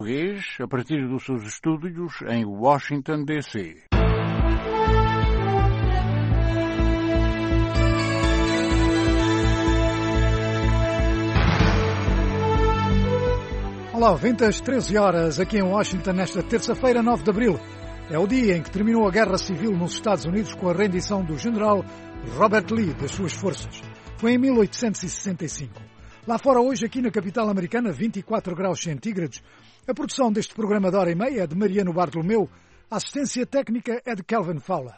A partir dos seus estúdios em Washington, D.C. Olá, 20 às 13 horas aqui em Washington, nesta terça-feira, 9 de abril. É o dia em que terminou a Guerra Civil nos Estados Unidos com a rendição do general Robert Lee das suas forças. Foi em 1865. Lá fora hoje, aqui na capital americana, 24 graus centígrados. A produção deste programa de hora e meia é de Mariano Bartolomeu. A assistência técnica é de Kelvin Fowler.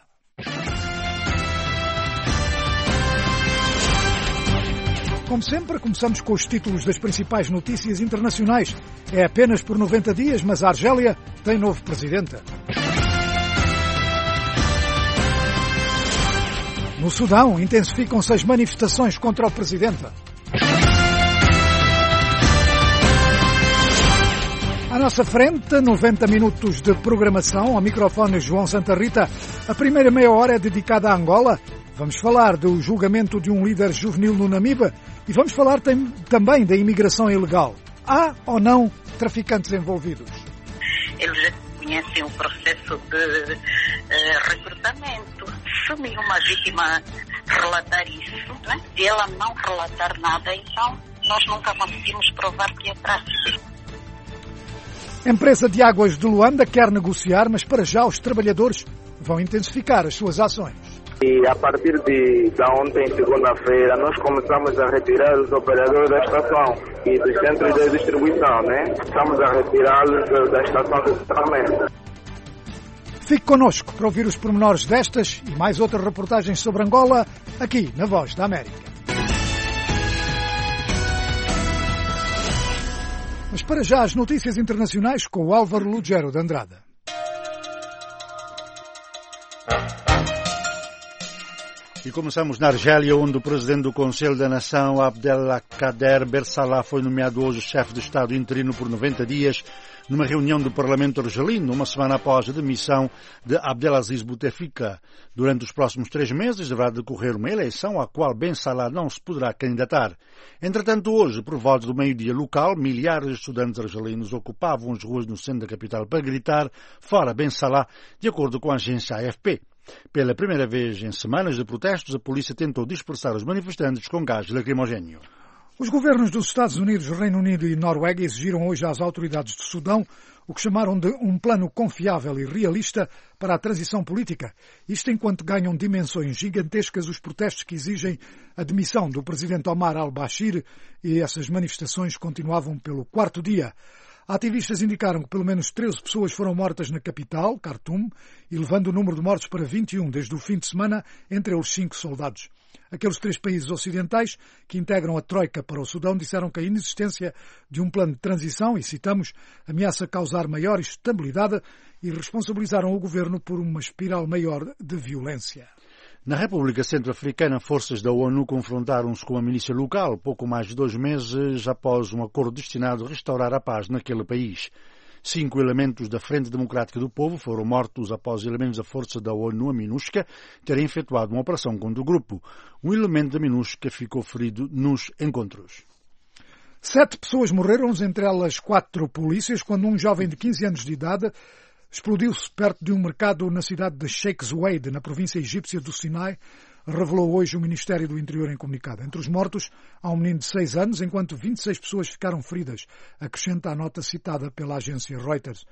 Como sempre, começamos com os títulos das principais notícias internacionais. É apenas por 90 dias, mas a Argélia tem novo presidente. No Sudão, intensificam-se as manifestações contra o presidente. À nossa frente, 90 minutos de programação. Ao microfone João Santa Rita. A primeira meia hora é dedicada à Angola. Vamos falar do julgamento de um líder juvenil no Namibe e vamos falar também da imigração ilegal. Há ou não traficantes envolvidos? Eles já conhecem o processo de recrutamento. Se uma vítima relatar isso, né? Se ela não relatar nada, então nós nunca conseguimos provar que é tráfico. A empresa de águas de Luanda quer negociar, mas para já os trabalhadores vão intensificar as suas ações. E a partir de ontem, segunda-feira, nós começamos a retirar os operadores da estação e dos centros de distribuição, né? Estamos a retirá-los da estação de tratamento. Fique connosco para ouvir os pormenores destas e mais outras reportagens sobre Angola, aqui na Voz da América. Mas para já as notícias internacionais com o Álvaro Lugero de Andrada. E começamos na Argélia, onde o presidente do Conselho da Nação, Abdelkader Bensalah, foi nomeado hoje chefe de Estado interino por 90 dias, numa reunião do Parlamento argelino, uma semana após a demissão de Abdelaziz Bouteflika. Durante os próximos 3 meses deverá decorrer uma eleição à qual Bensalah não se poderá candidatar. Entretanto, hoje, por volta do meio-dia local, milhares de estudantes argelinos ocupavam as ruas no centro da capital para gritar fora Bensalah, de acordo com a agência AFP. Pela primeira vez em semanas de protestos, a polícia tentou dispersar os manifestantes com gás lacrimogéneo. Os governos dos Estados Unidos, Reino Unido e Noruega exigiram hoje às autoridades do Sudão o que chamaram de um plano confiável e realista para a transição política. Isto enquanto ganham dimensões gigantescas os protestos que exigem a demissão do presidente Omar al-Bashir, e essas manifestações continuavam pelo 4º dia. Ativistas indicaram que pelo menos 13 pessoas foram mortas na capital, Khartoum, e levando o número de mortos para 21 desde o fim de semana, entre eles 5 soldados. Aqueles 3 países ocidentais que integram a Troika para o Sudão disseram que a inexistência de um plano de transição, e citamos, ameaça causar maior instabilidade e responsabilizaram o governo por uma espiral maior de violência. Na República Centro-Africana, forças da ONU confrontaram-se com a milícia local pouco mais de 2 meses após um acordo destinado a restaurar a paz naquele país. 5 elementos da Frente Democrática do Povo foram mortos após elementos da força da ONU, a MINUSCA, terem efetuado uma operação contra o grupo. Um elemento da MINUSCA ficou ferido nos encontros. 7 pessoas morreram, entre elas 4 polícias, quando um jovem de 15 anos de idade explodiu-se perto de um mercado na cidade de Sheikh Zayed, na província egípcia do Sinai, revelou hoje o Ministério do Interior em comunicado. Entre os mortos há um menino de 6 anos, enquanto 26 pessoas ficaram feridas, acrescenta a nota citada pela agência Reuters.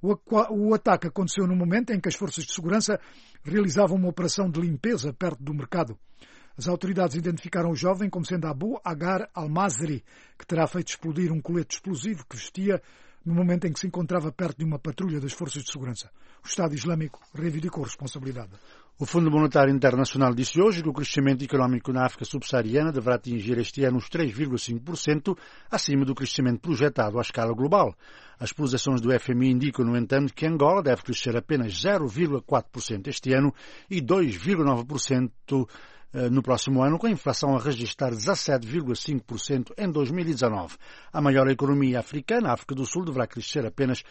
O ataque aconteceu no momento em que as forças de segurança realizavam uma operação de limpeza perto do mercado. As autoridades identificaram o jovem como sendo Abu Agar al-Mazri, que terá feito explodir um colete explosivo que vestia no momento em que se encontrava perto de uma patrulha das forças de segurança. O Estado Islâmico reivindicou responsabilidade. O Fundo Monetário Internacional disse hoje que o crescimento económico na África subsaariana deverá atingir este ano os 3,5%, acima do crescimento projetado à escala global. As projeções do FMI indicam, no entanto, que Angola deve crescer apenas 0,4% este ano e 2,9% no próximo ano, com a inflação a registrar 17,5% em 2019. A maior economia africana, a África do Sul, deverá crescer apenas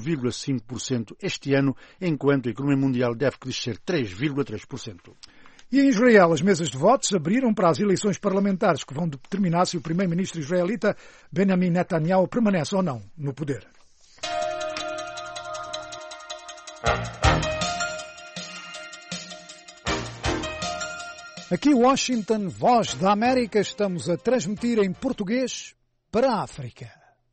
1,5% este ano, enquanto a economia mundial deve crescer 3,3%. E em Israel, as mesas de votos abriram para as eleições parlamentares que vão determinar se o primeiro-ministro israelita Benjamin Netanyahu permanece ou não no poder. Aqui Washington, Voz da América, estamos a transmitir em português para a África.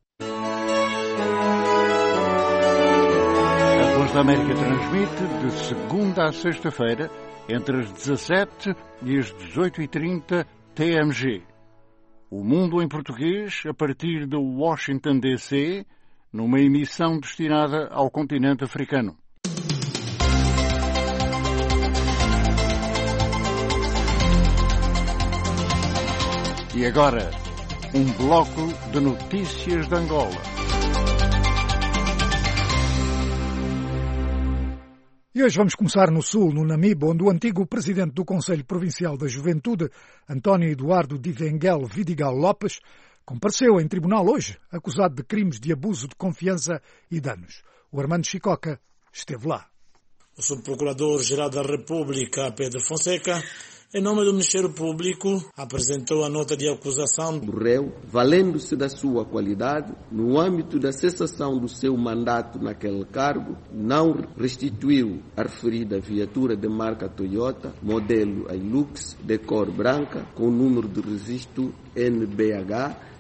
A Voz da América transmite de segunda a sexta-feira, entre as 17 e as 18h30 TMG. O Mundo em Português, a partir de Washington, D.C., numa emissão destinada ao continente africano. E agora, um bloco de notícias de Angola. E hoje vamos começar no sul, no Namibe, onde o antigo presidente do Conselho Provincial da Juventude, António Eduardo Divenguel Vidigal Lopes, compareceu em tribunal hoje, acusado de crimes de abuso de confiança e danos. O Armando Chicoca esteve lá. O subprocurador-geral da República, Pedro Fonseca, em nome do Ministério Público, apresentou a nota de acusação. O réu, valendo-se da sua qualidade, no âmbito da cessação do seu mandato naquele cargo, não restituiu a referida viatura de marca Toyota, modelo Hilux, de cor branca, com número de registro NBH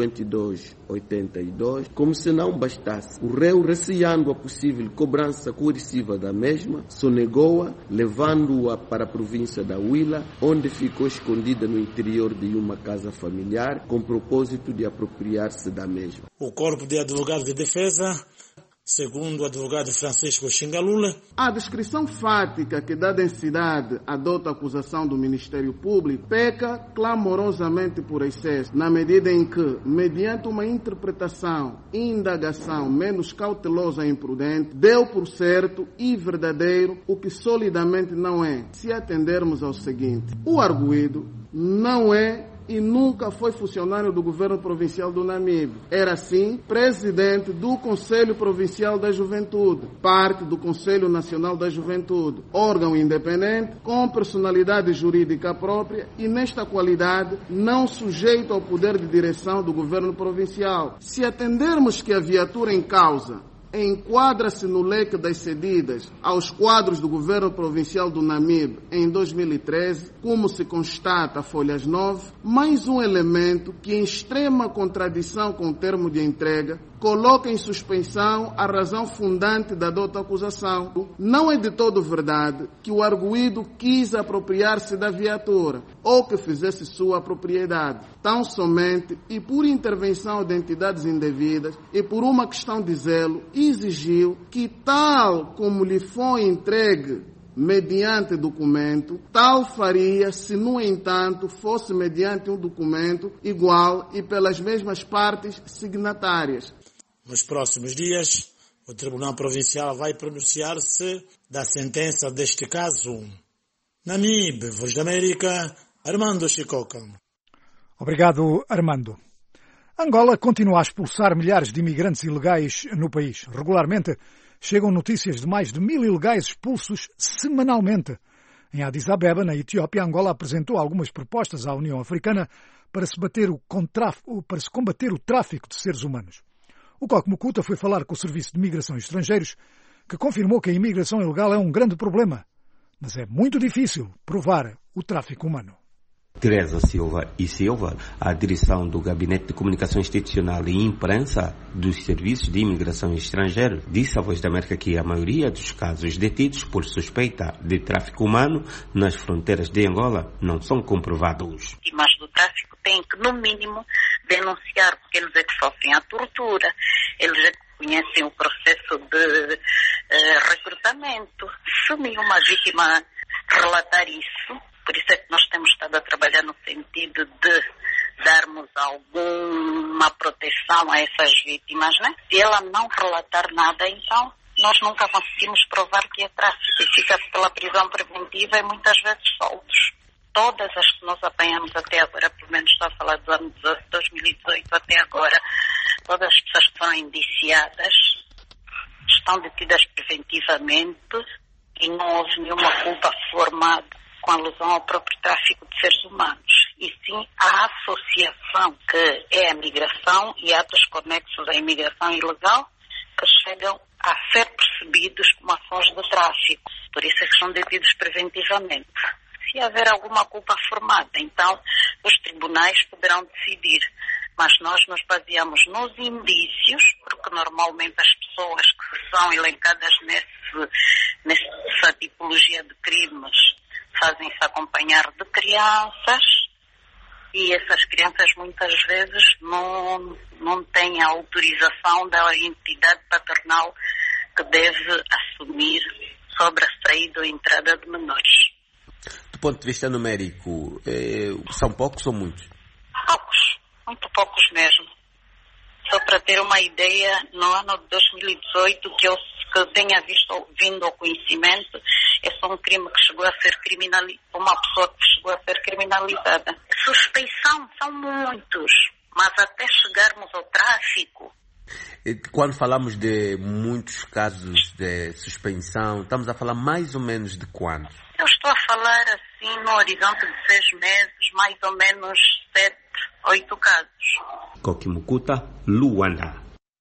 5282, como se não bastasse. O réu, receando a possível cobrança coerciva da mesma, sonegou-a, levando-a para a província da Huila, onde ficou escondida no interior de uma casa familiar, com propósito de apropriar-se da mesma. O Corpo de Advogados de Defesa, segundo o advogado Francisco Xingalula, a descrição fática que da densidade adota a acusação do Ministério Público peca clamorosamente por excesso, na medida em que, mediante uma interpretação e indagação menos cautelosa e imprudente, deu por certo e verdadeiro o que solidamente não é, se atendermos ao seguinte: o arguido não é e nunca foi funcionário do governo provincial do Namibe. Era, sim, presidente do Conselho Provincial da Juventude, parte do Conselho Nacional da Juventude, órgão independente, com personalidade jurídica própria e, nesta qualidade, não sujeito ao poder de direção do governo provincial. Se atendermos que a viatura em causa enquadra-se no leque das cedidas aos quadros do governo provincial do Namibe em 2013, como se constata a folhas 9, mais um elemento que, em extrema contradição com o termo de entrega, coloca em suspensão a razão fundante da dota acusação. Não é de todo verdade que o arguido quis apropriar-se da viatura ou que fizesse sua propriedade. Tão somente e por intervenção de entidades indevidas e por uma questão de zelo, exigiu que, tal como lhe foi entregue mediante documento, tal faria se, no entanto, fosse mediante um documento igual e pelas mesmas partes signatárias. Nos próximos dias, o Tribunal Provincial vai pronunciar-se da sentença deste caso. Namibe, Voz da América, Armando Chicoca. Obrigado, Armando. Angola continua a expulsar milhares de imigrantes ilegais no país. Regularmente chegam notícias de mais de 1.000 ilegais expulsos semanalmente. Em Addis Abeba, na Etiópia, Angola apresentou algumas propostas à União Africana para se combater o tráfico de seres humanos. O Coque Mukuta foi falar com o Serviço de Migração e Estrangeiros, que confirmou que a imigração ilegal é um grande problema, mas é muito difícil provar o tráfico humano. Teresa Silva e Silva, a direção do Gabinete de Comunicação Institucional e Imprensa dos Serviços de Imigração e Estrangeiros, disse à Voz da América que a maioria dos casos detidos por suspeita de tráfico humano nas fronteiras de Angola não são comprovados. Vítimas do tráfico têm que, no mínimo, denunciar, porque eles é que sofrem a tortura, eles é que conhecem o processo de recrutamento. Se nenhuma vítima relatar isso, por isso é que nós temos estado a trabalhar no sentido de darmos alguma proteção a essas vítimas, né? Se ela não relatar nada, então nós nunca conseguimos provar que é tráfico e fica pela prisão preventiva e muitas vezes soltos. Todas as que nós apanhamos até agora, pelo menos estou a falar do ano 2018 até agora, todas as pessoas que foram indiciadas estão detidas preventivamente e não houve nenhuma culpa formada com alusão ao próprio tráfico de seres humanos, e sim à associação que é a migração e atos conexos à imigração ilegal que chegam a ser percebidos como a voz do tráfico. Por isso é que são detidos preventivamente. Se haver alguma culpa formada, então os tribunais poderão decidir. Mas nós nos baseamos nos indícios, porque normalmente as pessoas que são elencadas nessa tipologia de crimes fazem-se acompanhar de crianças e essas crianças muitas vezes não têm a autorização da entidade patronal que deve assumir sobre a saída ou entrada de menores. Do ponto de vista numérico, são poucos ou muitos? Poucos, muito poucos mesmo. Só para ter uma ideia, no ano de 2018, que eu tenha vindo ao conhecimento, é só um crime que chegou a ser uma pessoa que chegou a ser criminalizada. Suspeição são muitos, mas até chegarmos ao tráfico. Quando falamos de muitos casos de suspensão, estamos a falar mais ou menos de quantos? Eu estou a falar assim no horizonte de 6 meses, mais ou menos 7, 8 casos. Kokimukuta, Luanda.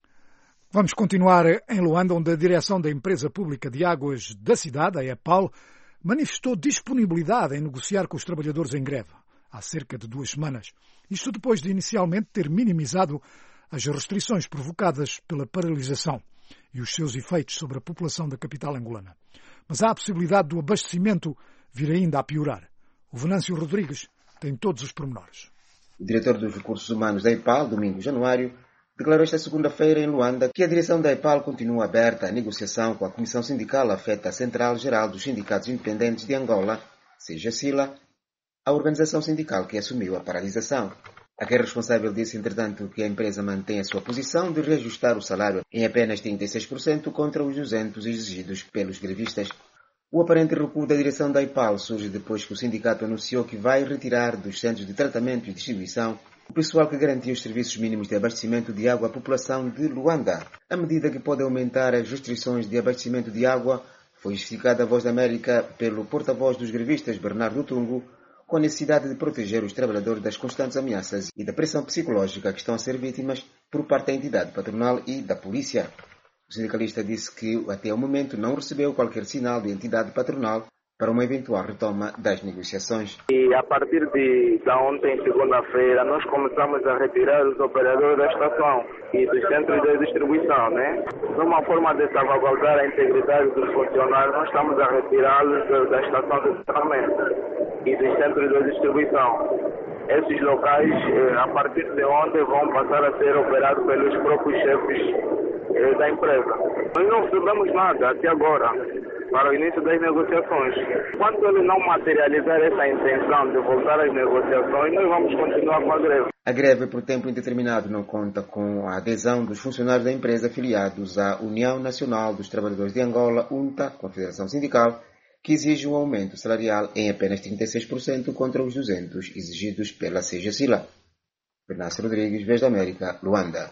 Vamos continuar em Luanda, onde a direção da empresa pública de águas da cidade, a EPAL, manifestou disponibilidade em negociar com os trabalhadores em greve há cerca de 2 semanas. Isto depois de inicialmente ter minimizado as restrições provocadas pela paralisação e os seus efeitos sobre a população da capital angolana. Mas há a possibilidade do abastecimento vir ainda a piorar. O Venâncio Rodrigues tem todos os pormenores. O diretor dos recursos humanos da EPAL, Domingos Januário, declarou esta segunda-feira em Luanda que a direção da EPAL continua aberta à negociação com a Comissão Sindical afeta à Central-Geral dos Sindicatos Independentes de Angola, CGSILA, a organização sindical que assumiu a paralisação. Aquele responsável disse, entretanto, que a empresa mantém a sua posição de reajustar o salário em apenas 36% contra os 200 exigidos pelos grevistas. O aparente recuo da direção da EPAL surge depois que o sindicato anunciou que vai retirar dos centros de tratamento e distribuição o pessoal que garantia os serviços mínimos de abastecimento de água à população de Luanda. A medida que pode aumentar as restrições de abastecimento de água foi justificada à Voz da América pelo porta-voz dos grevistas, Bernardo Tungo, com a necessidade de proteger os trabalhadores das constantes ameaças e da pressão psicológica que estão a ser vítimas por parte da entidade patronal e da polícia. O sindicalista disse que até o momento não recebeu qualquer sinal de entidade patronal para uma eventual retoma das negociações. E a partir de ontem, segunda-feira, nós começamos a retirar os operadores da estação e dos centros de distribuição, né? Numa forma de salvaguardar a integridade dos funcionários, nós estamos a retirá-los da estação de tratamento e dos centros de distribuição. Esses locais, a partir de ontem, vão passar a ser operados pelos próprios chefes da empresa. Nós não recebemos nada até agora para o início das negociações. Quando ele não materializar essa intenção de voltar às negociações, nós vamos continuar com a greve. A greve por tempo indeterminado não conta com a adesão dos funcionários da empresa afiliados à União Nacional dos Trabalhadores de Angola, UNTA, Confederação Sindical, que exige um aumento salarial em apenas 36% contra os 200 exigidos pela CGSILA. Venâncio Rodrigues, Voz da América, Luanda.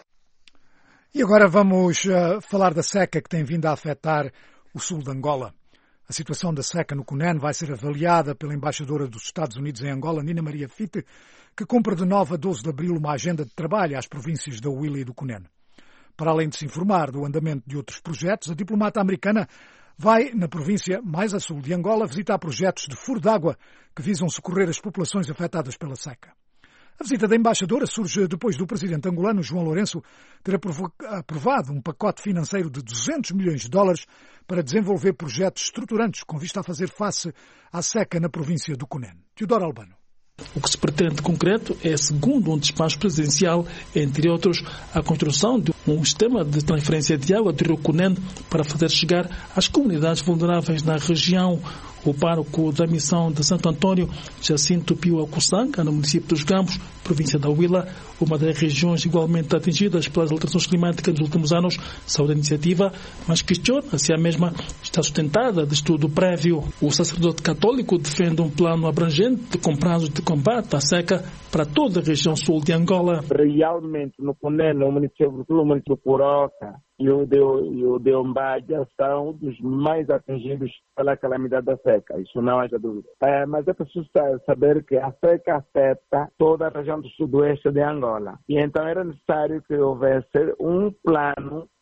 E agora vamos falar da seca que tem vindo a afetar o sul de Angola. A situação da seca no Cunene vai ser avaliada pela embaixadora dos Estados Unidos em Angola, Nina Maria Fitte, que cumpre de 9 a 12 de abril uma agenda de trabalho às províncias da Huila e do Cunene. Para além de se informar do andamento de outros projetos, a diplomata americana vai, na província mais a sul de Angola, visitar projetos de furo d'água que visam socorrer as populações afetadas pela seca. A visita da embaixadora surge depois do presidente angolano João Lourenço ter aprovado um pacote financeiro de 200 milhões de dólares para desenvolver projetos estruturantes com vista a fazer face à seca na província do Cunene. Teodoro Albano. O que se pretende de concreto é, segundo um despacho presidencial, entre outros, a construção de um sistema de transferência de água do rio Cunene para fazer chegar às comunidades vulneráveis na região. O pároco da missão de Santo Antônio, Jacinto Pio Alcuçanga, no município dos Gambos, província da Huila, uma das regiões igualmente atingidas pelas alterações climáticas dos últimos anos, saúde a iniciativa, mas questiona se a mesma está sustentada de estudo prévio. O sacerdote católico defende um plano abrangente com prazos de combate à seca para toda a região sul de Angola. Realmente, no Cunene, no município Poroca e o de Ombadia são dos mais atingidos pela calamidade da seca, isso não haja dúvida. Mas é preciso saber que a seca afeta toda a região do sudoeste de Angola. E então era necessário que houvesse um plano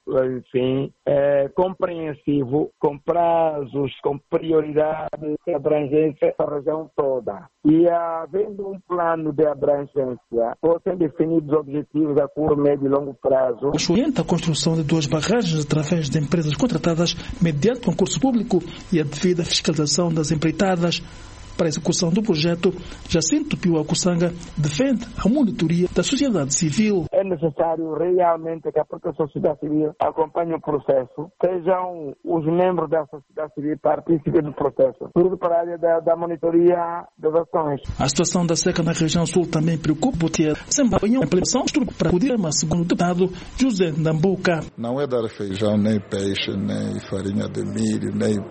enfim, compreensivo, com prazos, com prioridade e abrangência da região toda. E havendo um plano de abrangência, fossem definidos objetivos a curto, médio e longo prazo. Orienta a construção de 2 barragens através de empresas contratadas mediante concurso público e a devida fiscalização das empreitadas. Para a execução do projeto, Jacinto Pio Akusanga defende a monitoria da sociedade civil. É necessário realmente que a própria sociedade civil acompanhe o processo, sejam os membros da sociedade civil participem do processo, tudo para a área da monitoria das ações. A situação da seca na região sul também preocupa Boutier. Desempenham a implementação para poder, mas segundo o deputado José Ndambuka. Não é dar feijão, nem peixe, nem farinha de milho,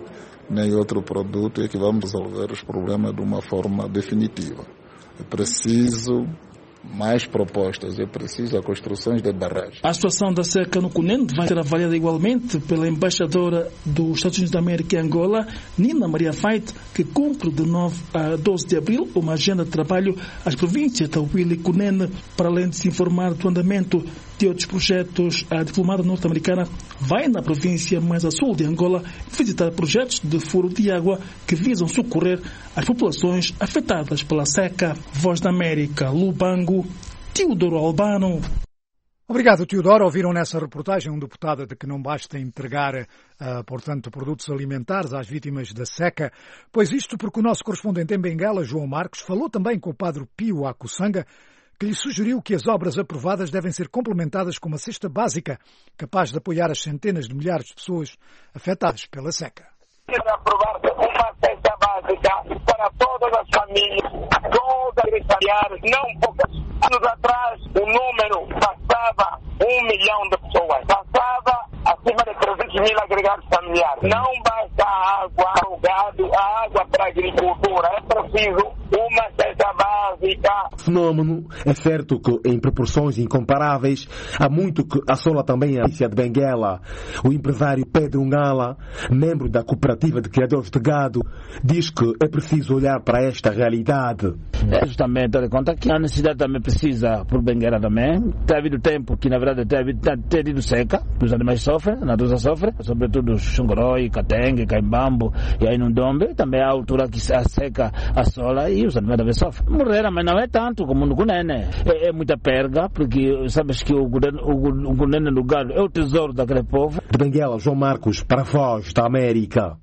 nem outro produto, é que vamos resolver os problemas de uma forma definitiva. É preciso mais propostas, é preciso a construção de barragens. A situação da seca no Cunene vai ser avaliada igualmente pela embaixadora dos Estados Unidos da América em Angola, Nina Maria Fait, que cumpre de 9 a 12 de abril uma agenda de trabalho às províncias da Huila e Cunene. Para além de se informar do andamento de outros projetos, a diplomada norte-americana vai na província mais a sul de Angola visitar projetos de furo de água que visam socorrer as populações afetadas pela seca. Voz da América, Lubango, Teodoro Albano. Obrigado, Teodoro. Ouviram nessa reportagem um deputado de que não basta entregar, portanto, produtos alimentares às vítimas da seca, pois isto porque o nosso correspondente em Benguela, João Marcos, falou também com o padre Pio Akusanga, que lhe sugeriu que as obras aprovadas devem ser complementadas com uma cesta básica capaz de apoiar as centenas de milhares de pessoas afetadas pela seca. Aprovar uma cesta básica para todas as famílias, todas as familiares, não poucos. Anos atrás, o número passava 1 milhão de pessoas, passava acima de 300 mil agregados familiares. Não basta a água para o gado, a água para a agricultura, é preciso uma cesta básica. O fenômeno é certo que em proporções incomparáveis há muito que assola também a província de Benguela. O empresário Pedro Ngala, membro da cooperativa de criadores de gado, diz que é preciso olhar para esta realidade. É justamente, tendo em conta que a necessidade também precisa, por Benguela também, tem havido tempo que na verdade tem havido seca, os animais sofrem, a natureza sofre, sobretudo os xongoroi, catengue, caimbambo e aí no Ndombe, também há a altura que a seca assola e os animais também sofrem. Morreram, mas não é tanto como no Cunene. É muita perda, porque sabes que o Cunene no gado é o tesouro daquele povo. De Benguela, João Marcos, para a Voz da América.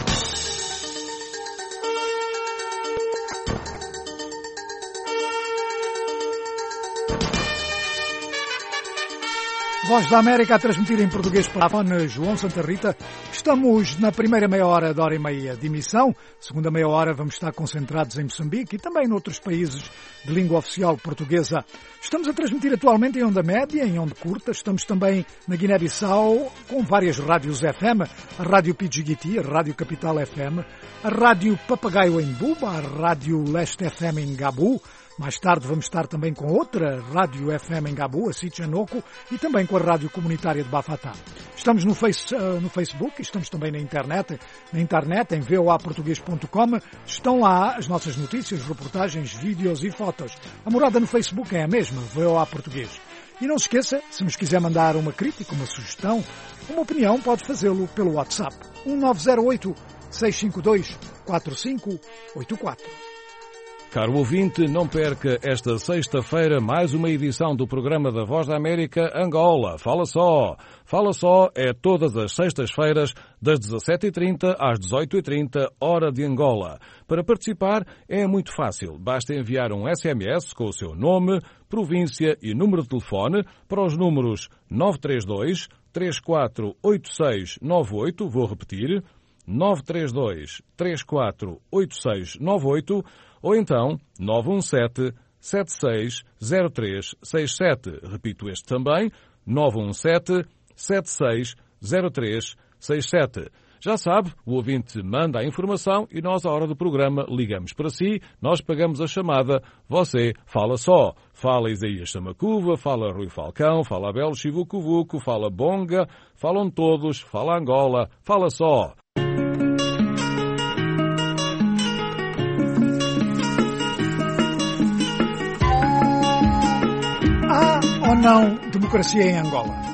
Voz da América a transmitir em português para a Fone João Santa Rita. Estamos na primeira meia hora da hora e meia de emissão. Segunda meia hora vamos estar concentrados em Moçambique e também noutros países de língua oficial portuguesa. Estamos a transmitir atualmente em onda média, em onda curta. Estamos também na Guiné-Bissau com várias rádios FM. A Rádio Pidjigiti, a Rádio Capital FM, a Rádio Papagaio em Buba, a Rádio Leste FM em Gabu. Mais tarde vamos estar também com outra Rádio FM em Gabu, a Sichanoko, e também com a Rádio Comunitária de Bafatá. Estamos no Facebook, estamos também na internet em voaportugues.com. Estão lá as nossas notícias, reportagens, vídeos e fotos. A morada no Facebook é a mesma, VOA Português. E não se esqueça, se nos quiser mandar uma crítica, uma sugestão, uma opinião, pode fazê-lo pelo WhatsApp 1908 652 4584. Caro ouvinte, não perca esta sexta-feira mais uma edição do programa da Voz da América Angola. Fala só! Fala só é todas as sextas-feiras das 17h30 às 18h30, hora de Angola. Para participar é muito fácil. Basta enviar um SMS com o seu nome, província e número de telefone para os números 932 348698, vou repetir, 932 348698, ou então 917-760367. Repito este também, 917-760367. Já sabe, o ouvinte manda a informação e nós, à hora do programa, ligamos para si, nós pagamos a chamada, você fala só. Fala Isaías Samacuva, fala Rui Falcão, fala Abel Chivucuvuco, fala Bonga, falam todos, fala Angola, fala só. Há ou não democracia em Angola?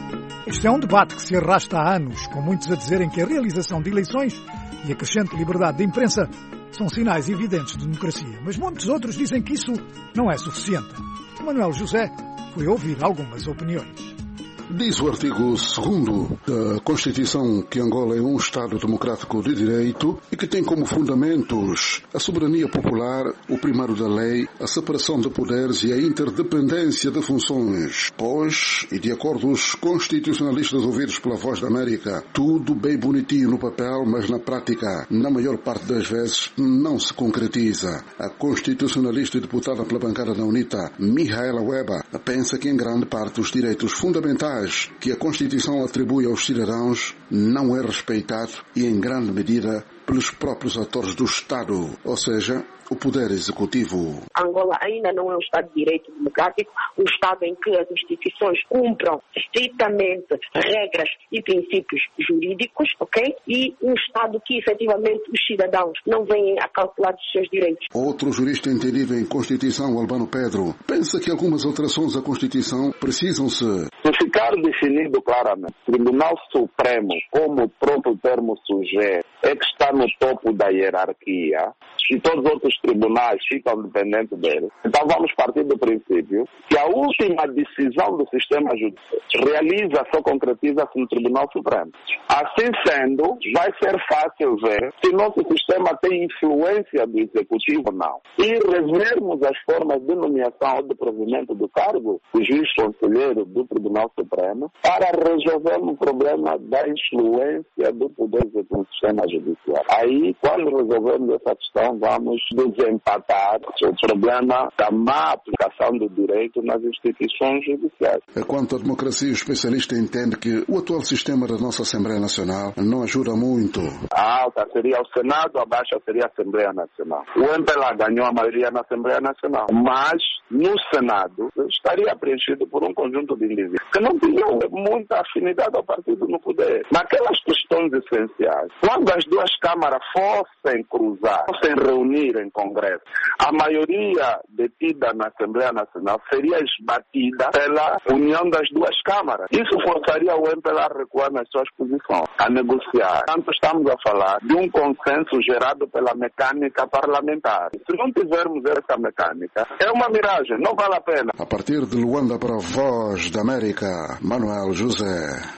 Este é um debate que se arrasta há anos, com muitos a dizerem que a realização de eleições e a crescente liberdade de imprensa são sinais evidentes de democracia. Mas muitos outros dizem que isso não é suficiente. Manuel José foi ouvir algumas opiniões. Diz o artigo 2º da Constituição que Angola é um Estado democrático de direito e que tem como fundamentos a soberania popular, o primário da lei, a separação de poderes e a interdependência de funções. Pois, e de acordo com os constitucionalistas ouvidos pela Voz da América, tudo bem bonitinho no papel, mas na prática, na maior parte das vezes, não se concretiza. A constitucionalista e deputada pela bancada da UNITA, Mihaela Weber, pensa que em grande parte os direitos fundamentais que a Constituição atribui aos cidadãos não é respeitado e em grande medida pelos próprios atores do Estado, ou seja, o Poder Executivo. Angola ainda não é um Estado de direito democrático, um Estado em que as instituições cumpram estritamente regras e princípios jurídicos, ok? E um Estado que, efetivamente, os cidadãos não venham a calcular dos seus direitos. Outro jurista entendido em Constituição, Albano Pedro, pensa que algumas alterações à Constituição precisam-se... Se ficar definido claramente, o Tribunal Supremo, como o próprio termo sugere, é que está no topo da hierarquia, e todos os outros tribunais ficam dependentes dele. Então vamos partir do princípio que a última decisão do sistema judiciário realiza-se ou concretiza-se no Tribunal Supremo. Assim sendo, vai ser fácil ver se o nosso sistema tem influência do Executivo ou não. E revermos as formas de nomeação ou de provimento do cargo do juiz conselheiro do Tribunal Supremo para resolvermos o problema da influência do Poder Executivo no sistema judiciário. Aí, quando resolvermos essa questão, vamos desempatar o problema da má aplicação do direito nas instituições judiciais. Quanto à democracia, o especialista entende que o atual sistema da nossa Assembleia Nacional não ajuda muito. A alta seria o Senado, a baixa seria a Assembleia Nacional. O MPLA ganhou a maioria na Assembleia Nacional, mas no Senado estaria preenchido por um conjunto de indivíduos que não tinham muita afinidade ao partido no poder. Naquelas questões essenciais, quando as duas câmaras fossem cruzar, fossem reunir em Congresso, a maioria detida na Assembleia Nacional seria esbatida pela união das duas câmaras. Isso forçaria o MPLA a recuar nas suas posições, a negociar. Portanto, estamos a falar de um consenso gerado pela mecânica parlamentar. Se não tivermos essa mecânica, é uma miragem, não vale a pena. A partir de Luanda para a Voz da América, Manuel José.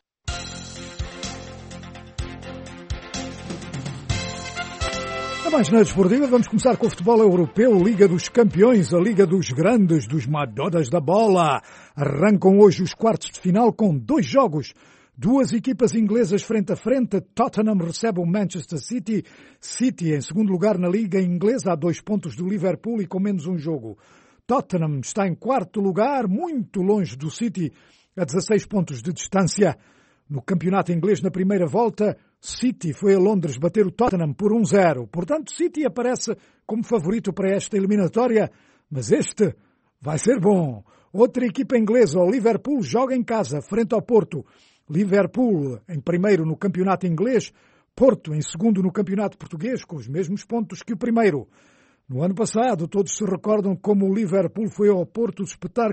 Mais na desportiva, vamos começar com o futebol europeu, Liga dos Campeões, a Liga dos Grandes, dos Madodas da Bola. Arrancam hoje os quartos de final com 2 jogos. 2 equipas inglesas frente a frente. Tottenham recebe o Manchester City. City em segundo lugar na Liga Inglesa, a 2 pontos do Liverpool e com menos um jogo. Tottenham está em quarto lugar, muito longe do City, a 16 pontos de distância. No campeonato inglês, na primeira volta, City foi a Londres bater o Tottenham por 1-0. Portanto, City aparece como favorito para esta eliminatória, mas este vai ser bom. Outra equipa inglesa, o Liverpool, joga em casa, frente ao Porto. Liverpool em primeiro no campeonato inglês, Porto em segundo no campeonato português, com os mesmos pontos que o primeiro. No ano passado, todos se recordam como o Liverpool foi ao Porto espetar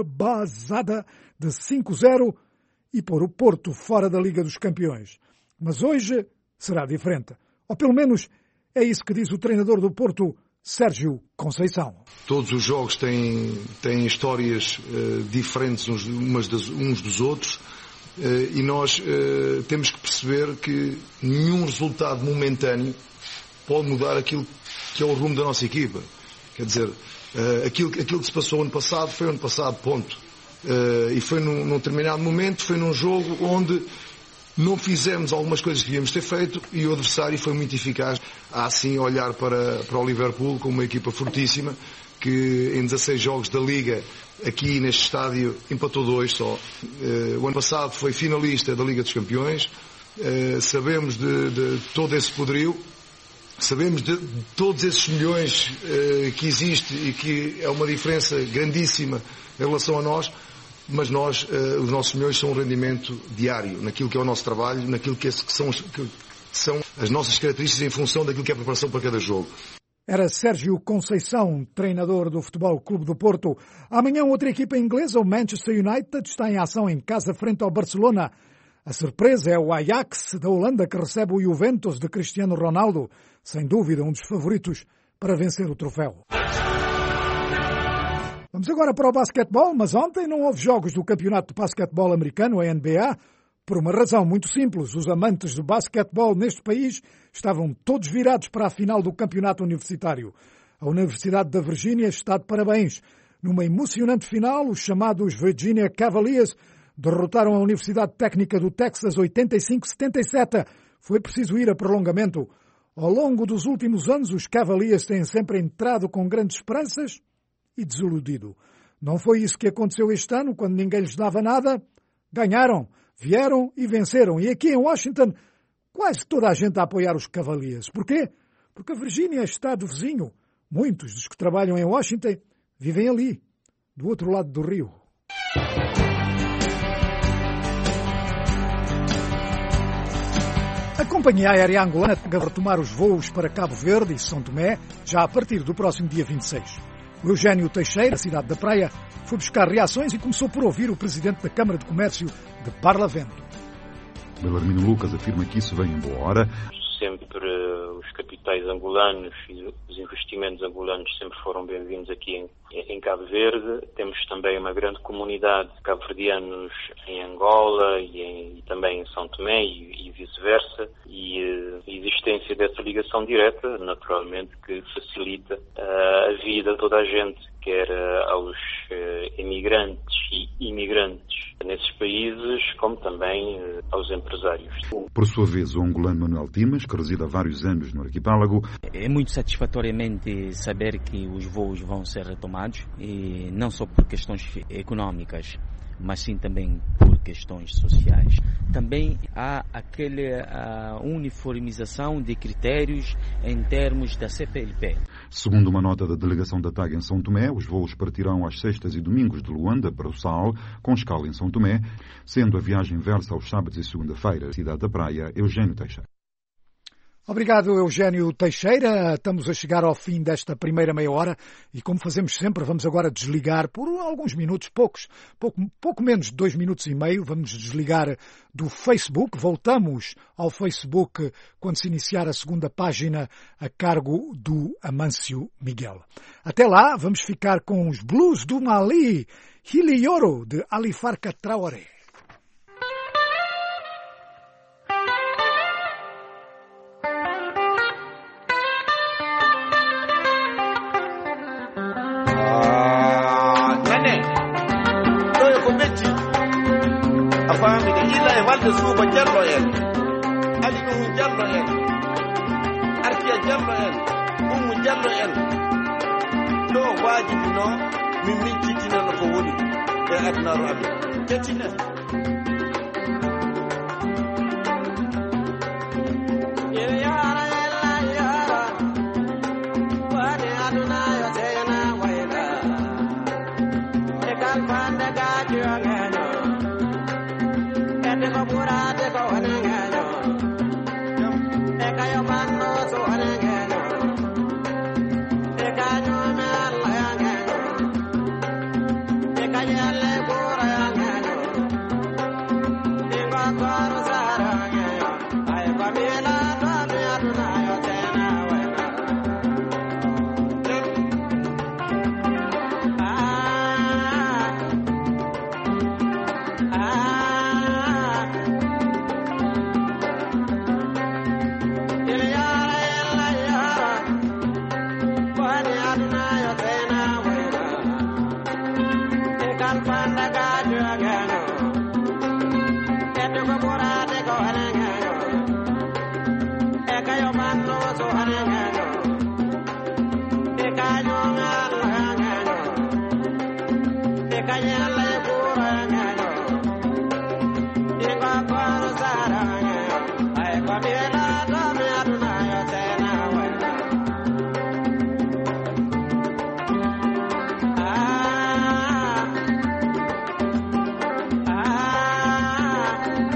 cabazada de 5-0 e pôr o Porto fora da Liga dos Campeões. Mas hoje será diferente. Ou pelo menos é isso que diz o treinador do Porto, Sérgio Conceição. Todos os jogos têm histórias diferentes uns dos outros e nós temos que perceber que nenhum resultado momentâneo pode mudar aquilo que é o rumo da nossa equipa. Quer dizer, aquilo que se passou ano passado foi ano passado, ponto. E foi num determinado momento, foi num jogo onde não fizemos algumas coisas que devíamos ter feito e o adversário foi muito eficaz a assim olhar para o Liverpool como uma equipa fortíssima que em 16 jogos da Liga aqui neste estádio empatou 2 só. O ano passado foi finalista da Liga dos Campeões. Sabemos de todo esse poderio, sabemos de todos esses milhões que existe e que é uma diferença grandíssima em relação a nós. Mas os nossos milhões são um rendimento diário, naquilo que é o nosso trabalho, naquilo que são as nossas características em função daquilo que é a preparação para cada jogo. Era Sérgio Conceição, treinador do Futebol Clube do Porto. Amanhã outra equipa inglesa, o Manchester United, está em ação em casa frente ao Barcelona. A surpresa é o Ajax da Holanda, que recebe o Juventus de Cristiano Ronaldo. Sem dúvida, um dos favoritos para vencer o troféu. Vamos agora para o basquetebol, mas ontem não houve jogos do Campeonato de Basquetebol Americano, a NBA, por uma razão muito simples. Os amantes do basquetebol neste país estavam todos virados para a final do campeonato universitário. A Universidade da Virgínia está de parabéns. Numa emocionante final, os chamados Virginia Cavaliers derrotaram a Universidade Técnica do Texas 85-77. Foi preciso ir a prolongamento. Ao longo dos últimos anos, os Cavaliers têm sempre entrado com grandes esperanças e desiludido. Não foi isso que aconteceu este ano, quando ninguém lhes dava nada. Ganharam, vieram e venceram. E aqui em Washington, quase toda a gente a apoiar os Cavaliers. Porquê? Porque a Virgínia é estado vizinho. Muitos dos que trabalham em Washington vivem ali, do outro lado do rio. A companhia aérea angolana vai retomar os voos para Cabo Verde e São Tomé já a partir do próximo dia 26. O Eugênio Teixeira, da cidade da Praia, foi buscar reações e começou por ouvir o presidente da Câmara de Comércio de Barlavento. Belarmino Lucas afirma que isso vem em boa hora. Sempre os capitais angolanos e os investimentos angolanos sempre foram bem-vindos aqui em Cabo Verde. Temos também uma grande comunidade de cabo-verdianos em Angola e também em São Tomé e vice-versa. E a existência dessa ligação direta, naturalmente, que facilita a vida de toda a gente, quer aos emigrantes e imigrantes nesses países, como também aos empresários. Por sua vez, o angolano Manuel Timas, que reside há vários anos no arquipélago. É muito satisfatoriamente saber que os voos vão ser retomados, e não só por questões económicas, mas sim também por questões sociais. Também há aquela uniformização de critérios em termos da CPLP. Segundo uma nota da delegação da TAG em São Tomé, os voos partirão às sextas e domingos de Luanda para o Sal, com escala em São Tomé, sendo a viagem versa aos sábados e segunda-feira. Cidade da Praia, Eugênio Teixeira. Obrigado, Eugênio Teixeira. Estamos a chegar ao fim desta primeira meia hora e, como fazemos sempre, vamos agora desligar por alguns minutos, pouco menos de 2 minutos e meio, vamos desligar do Facebook. Voltamos ao Facebook quando se iniciar a segunda página a cargo do Amâncio Miguel. Até lá, vamos ficar com os blues do Mali, Hilioro, de Ali Farka Traoré. da suba jallo en ali ɗum jallo en arkiya jallo en ɗum jallo en ɗo wajibi no min miccitinano ko woni e adnaro amen kettine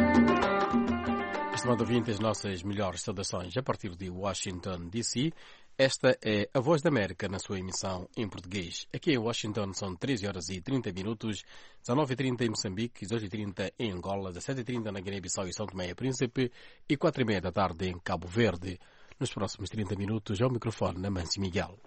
Ouvintes, nossas melhores saudações a partir de Washington, D.C. Esta é a Voz da América na sua emissão em português. Aqui em Washington são 13 horas e 30 minutos, 19h30 em Moçambique, 18h30 em Angola, 17h30 na Guiné-Bissau e São Tomé e Príncipe e 4h30 da tarde em Cabo Verde. Nos próximos 30 minutos, ao microfone na Mansi Miguel.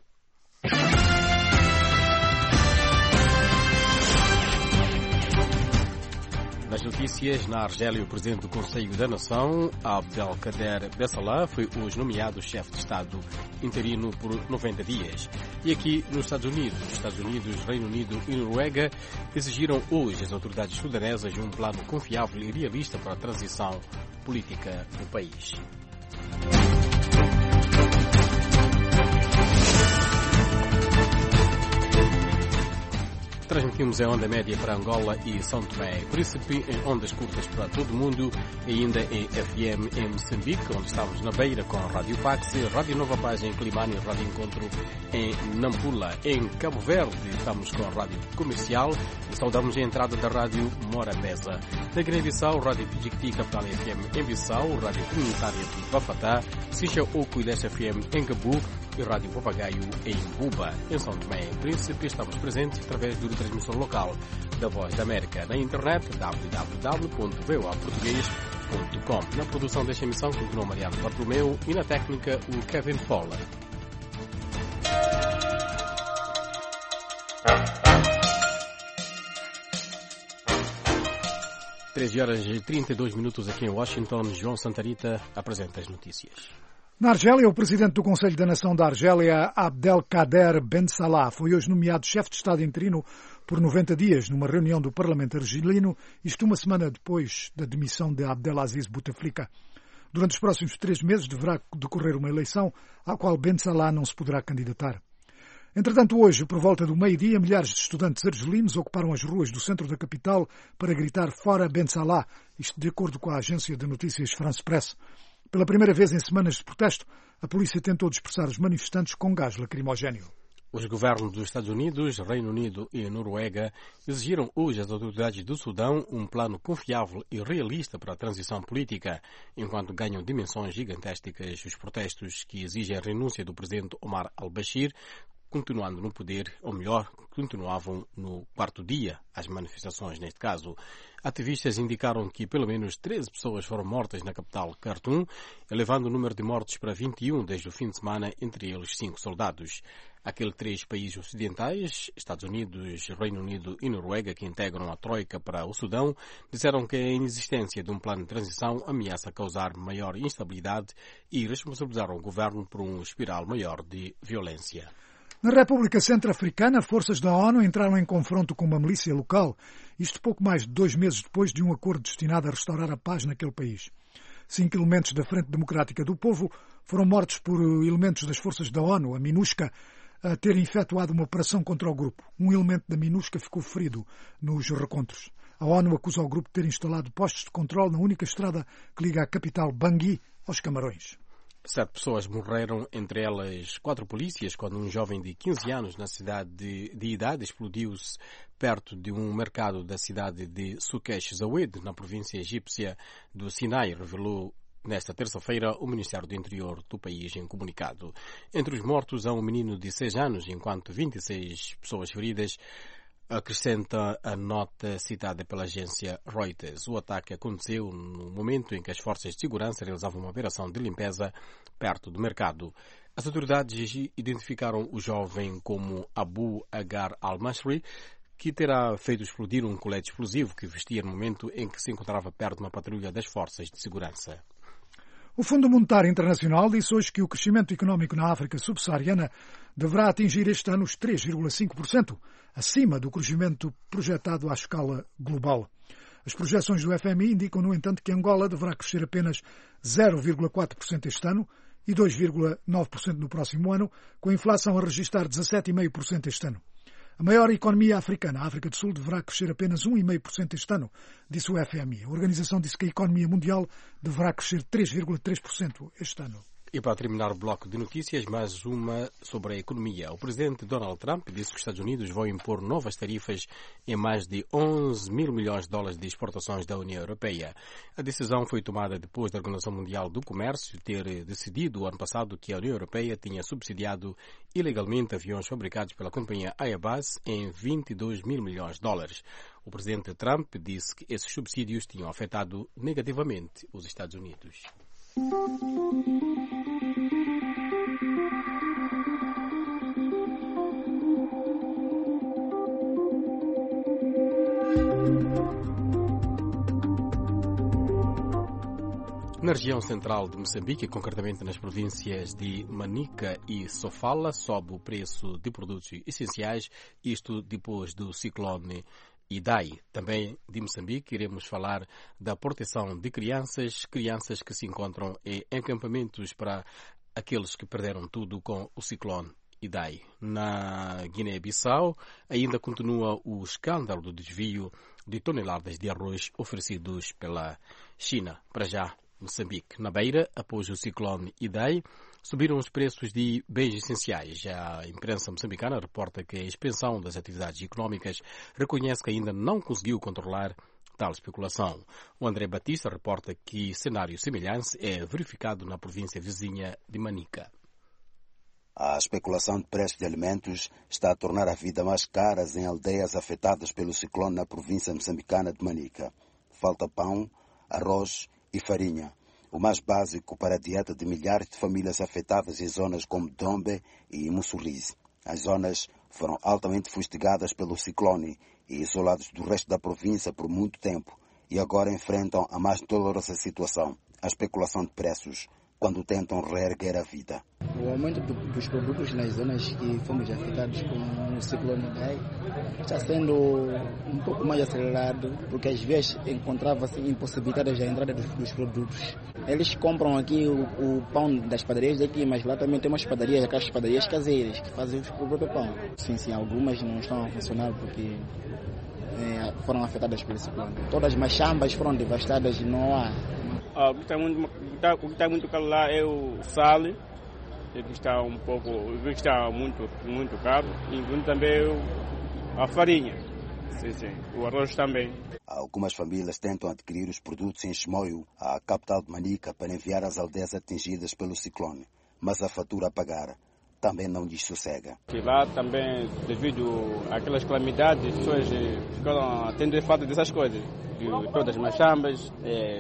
Nas notícias, na Argélia, o Presidente do Conselho da Nação, Abdelkader Bensalah, foi hoje nomeado chefe de Estado interino por 90 dias. E aqui nos Estados Unidos, Reino Unido e Noruega exigiram hoje às autoridades sudanesas um plano confiável e realista para a transição política do país. Transmitimos em onda média para Angola e São Tomé e Príncipe, em ondas curtas para todo o mundo, e ainda em FM em Moçambique, onde estamos na Beira com a Rádio Pax, Rádio Nova Paz em Climane e Rádio Encontro em Nampula. Em Cabo Verde estamos com a Rádio Comercial e saudamos a entrada da Rádio Morabeza. Na Guiné-Bissau, Rádio Pijiquiti, Capital FM em Bissau, Rádio Comunitária de Bafatá, Sicha Oco e Leste FM em Gabu e Rádio Papagaio em Buba. Em São Tomé e Príncipe estamos presentes através do transmissão local da Voz da América na internet www.voaportugues.com. Na produção desta emissão continua Mariano Bartolomeu e na técnica o Kevin Fowler. Às 13 horas e 32 minutos aqui em Washington, João Santarita apresenta as notícias. Na Argélia, o presidente do Conselho da Nação da Argélia, Abdelkader Bensalah, foi hoje nomeado chefe de Estado interino por 90 dias numa reunião do Parlamento argelino, isto uma semana depois da demissão de Abdelaziz Bouteflika. Durante os próximos 3 meses deverá decorrer uma eleição à qual Bensalah não se poderá candidatar. Entretanto, hoje, por volta do meio-dia, milhares de estudantes argelinos ocuparam as ruas do centro da capital para gritar fora Bensalah, isto de acordo com a agência de notícias France Presse. Pela primeira vez em semanas de protesto, a polícia tentou dispersar os manifestantes com gás lacrimogéneo. Os governos dos Estados Unidos, Reino Unido e Noruega exigiram hoje às autoridades do Sudão um plano confiável e realista para a transição política, enquanto ganham dimensões gigantescas os protestos que exigem a renúncia do presidente Omar al-Bashir, continuando no poder, ou melhor, continuavam no 4º dia as manifestações neste caso. Ativistas indicaram que pelo menos 13 pessoas foram mortas na capital Khartoum, elevando o número de mortes para 21 desde o fim de semana, entre eles 5 soldados. Aqueles 3 países ocidentais, Estados Unidos, Reino Unido e Noruega, que integram a Troika para o Sudão, disseram que a inexistência de um plano de transição ameaça causar maior instabilidade e responsabilizaram o governo por um espiral maior de violência. Na República Centro-Africana, forças da ONU entraram em confronto com uma milícia local, isto pouco mais de 2 meses depois de um acordo destinado a restaurar a paz naquele país. 5 elementos da Frente Democrática do Povo foram mortos por elementos das forças da ONU, a MINUSCA, a terem efetuado uma operação contra o grupo. Um elemento da MINUSCA ficou ferido nos recontros. A ONU acusa o grupo de ter instalado postos de controle na única estrada que liga a capital Bangui aos Camarões. 7 pessoas morreram, entre elas 4 polícias, quando um jovem de 15 anos na cidade de idade explodiu-se perto de um mercado da cidade de Sukesh Zawed, na província egípcia do Sinai, revelou nesta terça-feira o Ministério do Interior do país em comunicado. Entre os mortos há um menino de 6 anos, enquanto 26 pessoas feridas, acrescenta a nota citada pela agência Reuters. O ataque aconteceu no momento em que as forças de segurança realizavam uma operação de limpeza perto do mercado. As autoridades identificaram o jovem como Abu Agar al-Mashri, que terá feito explodir um colete explosivo que vestia no momento em que se encontrava perto de uma patrulha das forças de segurança. O Fundo Monetário Internacional disse hoje que o crescimento económico na África subsaariana deverá atingir este ano os 3,5%, acima do crescimento projetado à escala global. As projeções do FMI indicam, no entanto, que Angola deverá crescer apenas 0,4% este ano e 2,9% no próximo ano, com a inflação a registrar 17,5% este ano. A maior economia africana, a África do Sul, deverá crescer apenas 1,5% este ano, disse o FMI. A organização disse que a economia mundial deverá crescer 3,3% este ano. E para terminar o bloco de notícias, mais uma sobre a economia. O presidente Donald Trump disse que os Estados Unidos vão impor novas tarifas em mais de 11 mil milhões de dólares de exportações da União Europeia. A decisão foi tomada depois da Organização Mundial do Comércio ter decidido o ano passado que a União Europeia tinha subsidiado ilegalmente aviões fabricados pela companhia Airbus em 22 mil milhões de dólares. O presidente Trump disse que esses subsídios tinham afetado negativamente os Estados Unidos. Na região central de Moçambique, concretamente nas províncias de Manica e Sofala, sobe o preço de produtos essenciais, isto depois do ciclone Idai. Também de Moçambique iremos falar da proteção de crianças que se encontram em acampamentos para aqueles que perderam tudo com o ciclone Idai. Na Guiné-Bissau ainda continua o escândalo do desvio de toneladas de arroz oferecidos pela China. Para já, Moçambique. Na Beira, após o ciclone Idai, subiram os preços de bens essenciais. A imprensa moçambicana reporta que a expansão das atividades económicas reconhece que ainda não conseguiu controlar tal especulação. O André Batista reporta que cenário semelhante é verificado na província vizinha de Manica. A especulação de preços de alimentos está a tornar a vida mais cara em aldeias afetadas pelo ciclone na província moçambicana de Manica. Falta pão, arroz e farinha, o mais básico para a dieta de milhares de famílias afetadas em zonas como Dombe e Mussurize. As zonas foram altamente fustigadas pelo ciclone e isoladas do resto da província por muito tempo e agora enfrentam a mais dolorosa situação, a especulação de preços, quando tentam reerguer a vida. O aumento dos produtos nas zonas que fomos afetados com o ciclone Idai está sendo um pouco mais acelerado, porque as vias encontravam-se impossibilitadas da entrada dos produtos. Eles compram aqui o pão das padarias daqui, mas lá também tem umas padarias, aquelas padarias caseiras, que fazem o próprio pão. Sim, algumas não estão a funcionar porque foram afetadas pelo ciclone. Todas as machambas foram devastadas e não há. O que está muito caro lá é o sal, que está um pouco, que está muito caro, e também a farinha, sim, o arroz também. Algumas famílias tentam adquirir os produtos em Chimoio, a capital de Manica, para enviar às aldeias atingidas pelo ciclone, mas a fatura a pagar também não lhes sossega. E lá também, devido àquelas calamidades, as pessoas ficaram tendo falta dessas coisas. Todas as machambas,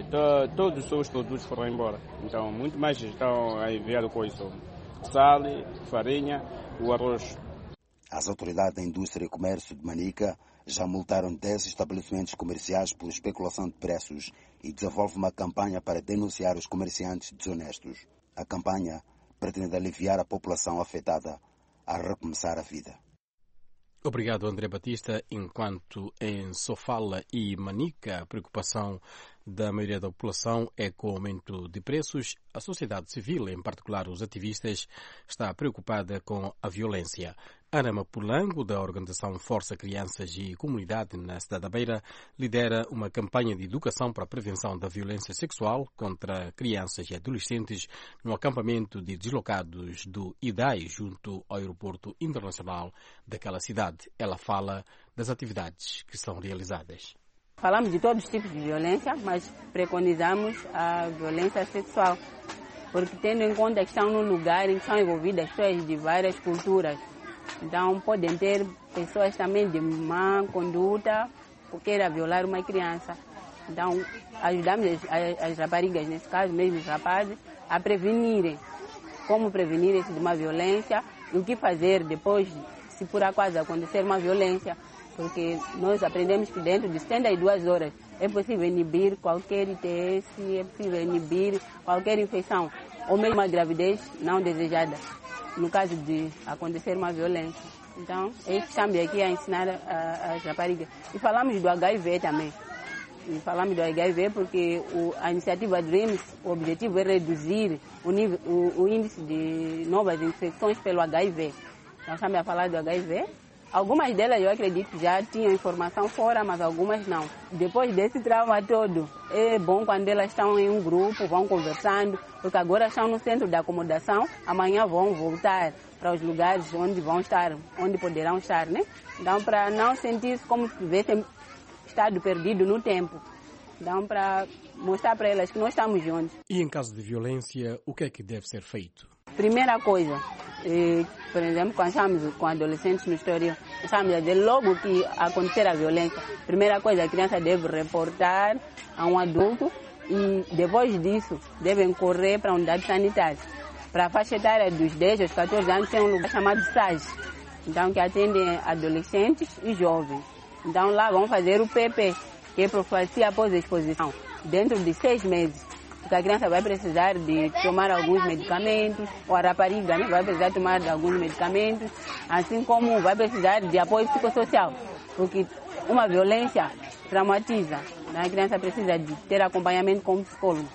todos os seus produtos foram embora. Então, muito mais estão a enviar coisas. Sal, farinha, o arroz. As autoridades da Indústria e Comércio de Manica já multaram 10 estabelecimentos comerciais por especulação de preços e desenvolvem uma campanha para denunciar os comerciantes desonestos. A campanha pretende aliviar a população afetada a recomeçar a vida. Obrigado, André Batista. Enquanto em Sofala e Manica a preocupação da maioria da população é com o aumento de preços, a sociedade civil, em particular os ativistas, está preocupada com a violência. Ana Mapulango, da organização Força Crianças e Comunidade na cidade da Beira, lidera uma campanha de educação para a prevenção da violência sexual contra crianças e adolescentes no acampamento de deslocados do Idai, junto ao aeroporto internacional daquela cidade. Ela fala das atividades que são realizadas. Falamos de todos os tipos de violência, mas preconizamos a violência sexual, porque tendo em conta que estão num lugar em que são envolvidas pessoas de várias culturas, então podem ter pessoas também de má conduta por querer violar uma criança. Então ajudamos as raparigas, nesse caso mesmo os rapazes, a prevenirem, como prevenirem-se de uma violência e o que fazer depois, se por acaso acontecer uma violência. Porque nós aprendemos que dentro de 72 horas é possível inibir qualquer ITS, é possível inibir qualquer infecção, ou mesmo uma gravidez não desejada, no caso de acontecer uma violência. Então, é isso que estamos aqui a ensinar as raparigas. E falamos do HIV também. E falamos do HIV porque a iniciativa DREAMS, o objetivo é reduzir o índice de novas infecções pelo HIV. Nós estamos a falar do HIV, Algumas delas eu acredito que já tinham informação fora, mas algumas não. Depois desse trauma todo, é bom quando elas estão em um grupo, vão conversando, porque agora estão no centro de acomodação, amanhã vão voltar para os lugares onde vão estar, onde poderão estar, né? Então, para não sentir-se como se tivessem estado perdido no tempo. Então, para mostrar para elas que nós estamos juntos. E em caso de violência, o que é que deve ser feito? Primeira coisa, por exemplo, quando estamos com adolescentes no exterior, estamos a dizer logo que acontecer a violência. Primeira coisa, a criança deve reportar a um adulto e depois disso devem correr para a unidade sanitária. Para a faixa etária dos 10 aos 14 anos tem um lugar chamado SAGE, então que atende adolescentes e jovens. Então lá vão fazer o PP, que é profilaxia após a exposição, dentro de 6 meses. Porque a criança vai precisar de tomar alguns medicamentos, ou a rapariga, né, vai precisar tomar alguns medicamentos, assim como vai precisar de apoio psicossocial, porque uma violência traumatiza. A criança precisa de ter acompanhamento com um psicólogo.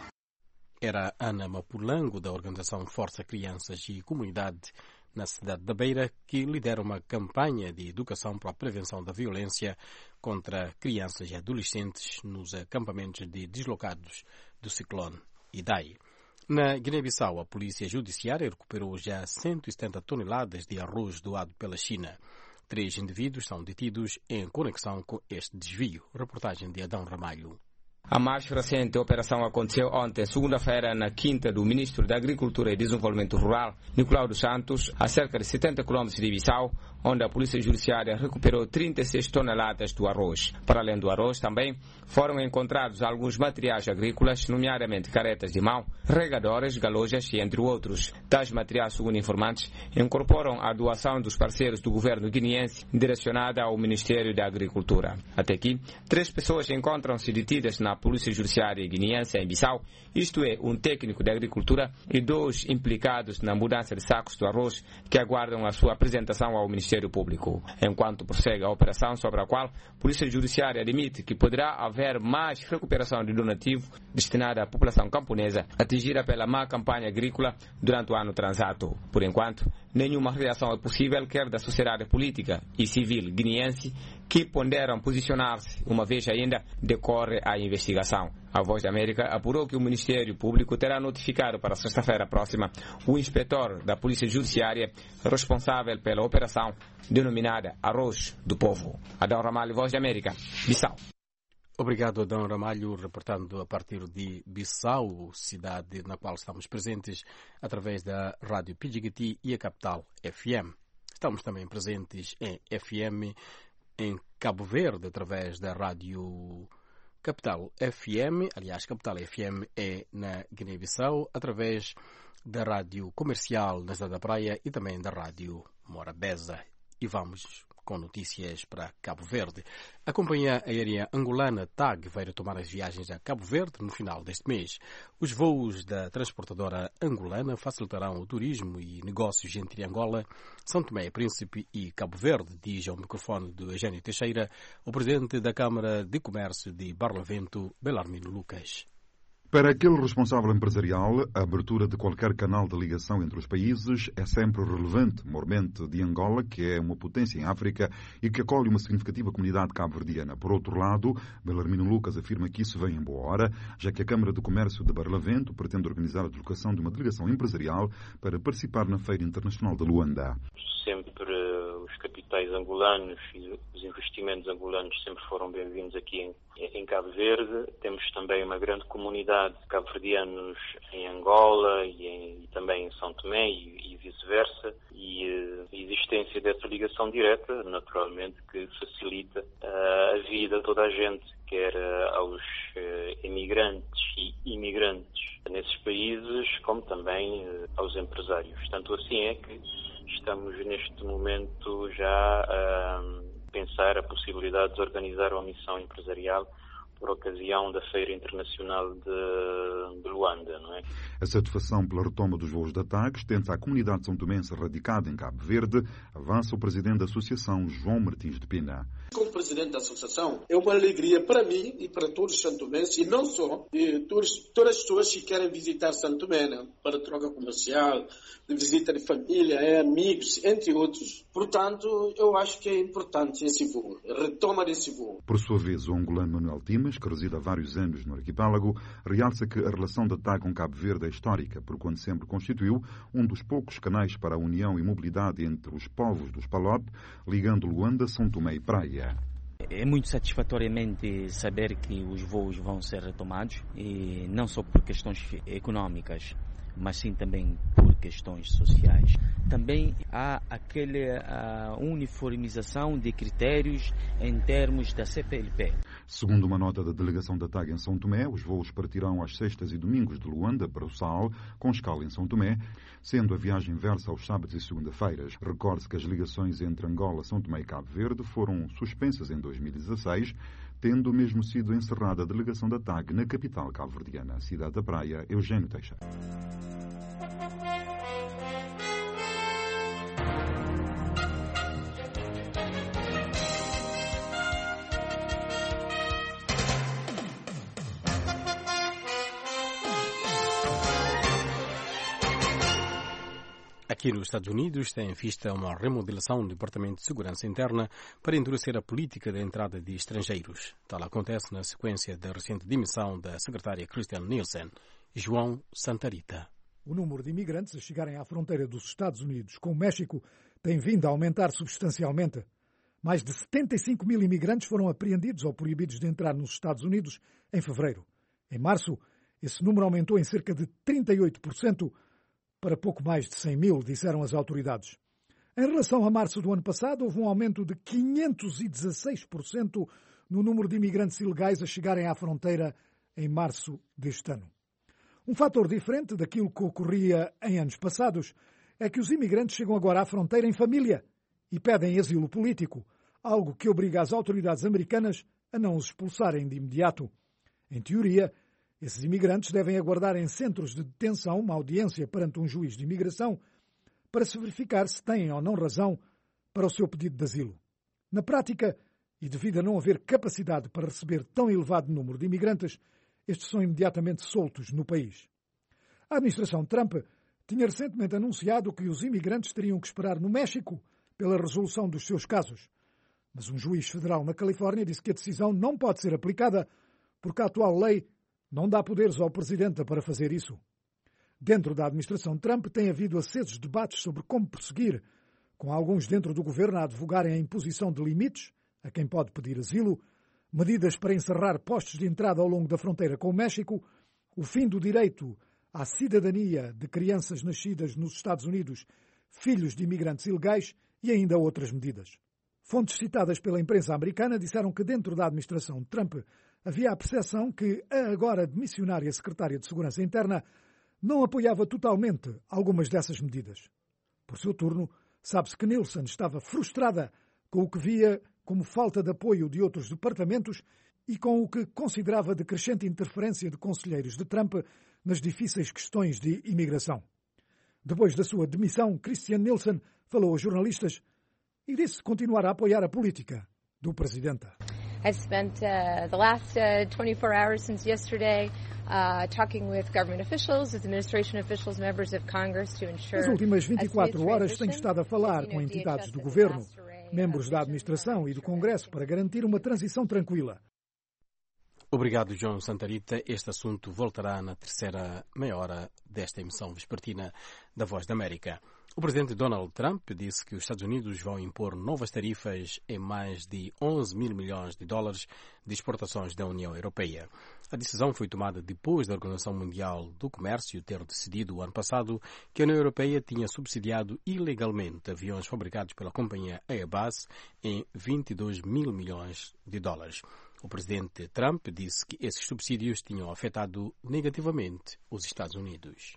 Era Ana Mapulango, da organização Força Crianças e Comunidade, na cidade da Beira, que lidera uma campanha de educação para a prevenção da violência contra crianças e adolescentes nos acampamentos de deslocados do ciclone Idai. Na Guiné-Bissau, a Polícia Judiciária recuperou já 170 toneladas de arroz doado pela China. 3 indivíduos são detidos em conexão com este desvio. Reportagem de Adão Ramalho. A mais recente operação aconteceu ontem, segunda-feira, na quinta do Ministro da Agricultura e Desenvolvimento Rural, Nicolau dos Santos, a cerca de 70 km de Bissau, onde a Polícia Judiciária recuperou 36 toneladas do arroz. Para além do arroz, também foram encontrados alguns materiais agrícolas, nomeadamente caretas de mão, regadores, galojas e entre outros. Tais materiais, segundo informantes, incorporam a doação dos parceiros do governo guineense direcionada ao Ministério da Agricultura. Até aqui, 3 pessoas encontram-se detidas na Polícia Judiciária guineense em Bissau, isto é, um técnico de agricultura e 2 implicados na mudança de sacos do arroz que aguardam a sua apresentação ao Ministério Público. Enquanto prossegue a operação sobre a qual a Polícia Judiciária admite que poderá haver mais recuperação de donativo destinado à população camponesa atingida pela má campanha agrícola durante o ano transato. Por enquanto, nenhuma reação é possível, quer da sociedade política e civil guineense, que ponderam posicionar-se, uma vez ainda decorre a investigação. A Voz da América apurou que o Ministério Público terá notificado para sexta-feira próxima o inspetor da Polícia Judiciária responsável pela operação denominada Arroz do Povo. Adão Ramalho, Voz da América, Bissau. Obrigado, Adão Ramalho, reportando a partir de Bissau, cidade na qual estamos presentes através da Rádio Pidjigiti e a Capital FM. Estamos também presentes em FM em Cabo Verde, através da Rádio Capital FM. Aliás, Capital FM é na Guiné-Bissau, através da Rádio Comercial na cidade da Praia e também da Rádio Morabeza. E vamos com notícias para Cabo Verde. A companhia aérea angolana TAG vai retomar as viagens a Cabo Verde no final deste mês. Os voos da transportadora angolana facilitarão o turismo e negócios entre Angola, São Tomé e Príncipe e Cabo Verde, diz ao microfone do Eugênio Teixeira, o presidente da Câmara de Comércio de Barlavento, Belarmino Lucas. Para aquele responsável empresarial, a abertura de qualquer canal de ligação entre os países é sempre relevante, mormente de Angola, que é uma potência em África e que acolhe uma significativa comunidade cabo-verdiana. Por outro lado, Belarmino Lucas afirma que isso vem em boa hora, já que a Câmara de Comércio de Barlavento pretende organizar a deslocação de uma delegação empresarial para participar na Feira Internacional de Luanda. Sempre os capitais angolanos e os investimentos angolanos sempre foram bem-vindos aqui em Cabo Verde. Temos também uma grande comunidade de cabo-verdianos em Angola e também em São Tomé e vice-versa. E a existência dessa ligação direta, naturalmente, que facilita a vida de toda a gente, quer aos emigrantes e imigrantes nesses países, como também aos empresários. Tanto assim é que estamos neste momento já a pensar a possibilidade de organizar uma missão empresarial por ocasião da Feira Internacional de Luanda, não é? A satisfação pela retoma dos voos da TAG estende-se à comunidade são-tomense radicada em Cabo Verde, avança o presidente da associação, João Martins de Pina. Como presidente da associação, é uma alegria para mim e para todos os santomenses, e não só, todas as pessoas que querem visitar Santo Tomé, né, para troca comercial, de visita de família, amigos, entre outros. Portanto, eu acho que é importante esse voo, a retoma desse voo. Por sua vez, o angolano Manuel Timas, que reside há vários anos no arquipélago, realça que a relação da TAG com Cabo Verde é histórica, por quando sempre constituiu um dos poucos canais para a união e mobilidade entre os povos dos Palop, ligando Luanda, São Tomé e Praia. É muito satisfatoriamente saber que os voos vão ser retomados, e não só por questões económicas, mas sim também por questões sociais. Também há aquela uniformização de critérios em termos da CPLP. Segundo uma nota da delegação da TAG em São Tomé, os voos partirão às sextas e domingos de Luanda para o Sal, com escala em São Tomé, sendo a viagem inversa aos sábados e segunda-feiras. Recorde-se que as ligações entre Angola, São Tomé e Cabo Verde foram suspensas em 2016, tendo mesmo sido encerrada a delegação da TAG na capital cabo-verdiana, cidade da Praia, Eugênio Teixeira. Aqui nos Estados Unidos tem em vista uma remodelação do Departamento de Segurança Interna para endurecer a política de entrada de estrangeiros. Tal acontece na sequência da recente demissão da secretária Christiane Nielsen. João Santarita. O número de imigrantes a chegarem à fronteira dos Estados Unidos com o México tem vindo a aumentar substancialmente. Mais de 75 mil imigrantes foram apreendidos ou proibidos de entrar nos Estados Unidos em fevereiro. Em março, esse número aumentou em cerca de 38%, para pouco mais de 100 mil, disseram as autoridades. Em relação a março do ano passado, houve um aumento de 516% no número de imigrantes ilegais a chegarem à fronteira em março deste ano. Um fator diferente daquilo que ocorria em anos passados é que os imigrantes chegam agora à fronteira em família e pedem asilo político, algo que obriga as autoridades americanas a não os expulsarem de imediato. Em teoria, esses imigrantes devem aguardar em centros de detenção uma audiência perante um juiz de imigração para se verificar se têm ou não razão para o seu pedido de asilo. Na prática, e devido a não haver capacidade para receber tão elevado número de imigrantes, estes são imediatamente soltos no país. A administração Trump tinha recentemente anunciado que os imigrantes teriam que esperar no México pela resolução dos seus casos. Mas um juiz federal na Califórnia disse que a decisão não pode ser aplicada porque a atual lei não dá poderes ao presidente para fazer isso. Dentro da administração Trump tem havido acesos debates sobre como prosseguir, com alguns dentro do governo a advogarem a imposição de limites a quem pode pedir asilo, medidas para encerrar postos de entrada ao longo da fronteira com o México, o fim do direito à cidadania de crianças nascidas nos Estados Unidos, filhos de imigrantes ilegais e ainda outras medidas. Fontes citadas pela imprensa americana disseram que dentro da administração Trump havia a percepção que a agora demissionária secretária de Segurança Interna não apoiava totalmente algumas dessas medidas. Por seu turno, sabe-se que Nielsen estava frustrada com o que via como falta de apoio de outros departamentos e com o que considerava de crescente interferência de conselheiros de Trump nas difíceis questões de imigração. Depois da sua demissão, Christiane Nielsen falou aos jornalistas e disse continuar a apoiar a política do presidente. I've spent the last 24 hours since yesterday talking with government officials, with administration officials, members of Congress to ensure. Nas últimas 24 horas tenho estado a falar com entidades do governo, membros da administração e do Congresso para garantir uma transição tranquila. Obrigado, João Santarita. Este assunto voltará na terceira meia hora desta emissão vespertina da Voz da América. O presidente Donald Trump disse que os Estados Unidos vão impor novas tarifas em mais de 11 mil milhões de dólares de exportações da União Europeia. A decisão foi tomada depois da Organização Mundial do Comércio ter decidido, ano passado, que a União Europeia tinha subsidiado ilegalmente aviões fabricados pela companhia Airbus em 22 mil milhões de dólares. O presidente Trump disse que esses subsídios tinham afetado negativamente os Estados Unidos.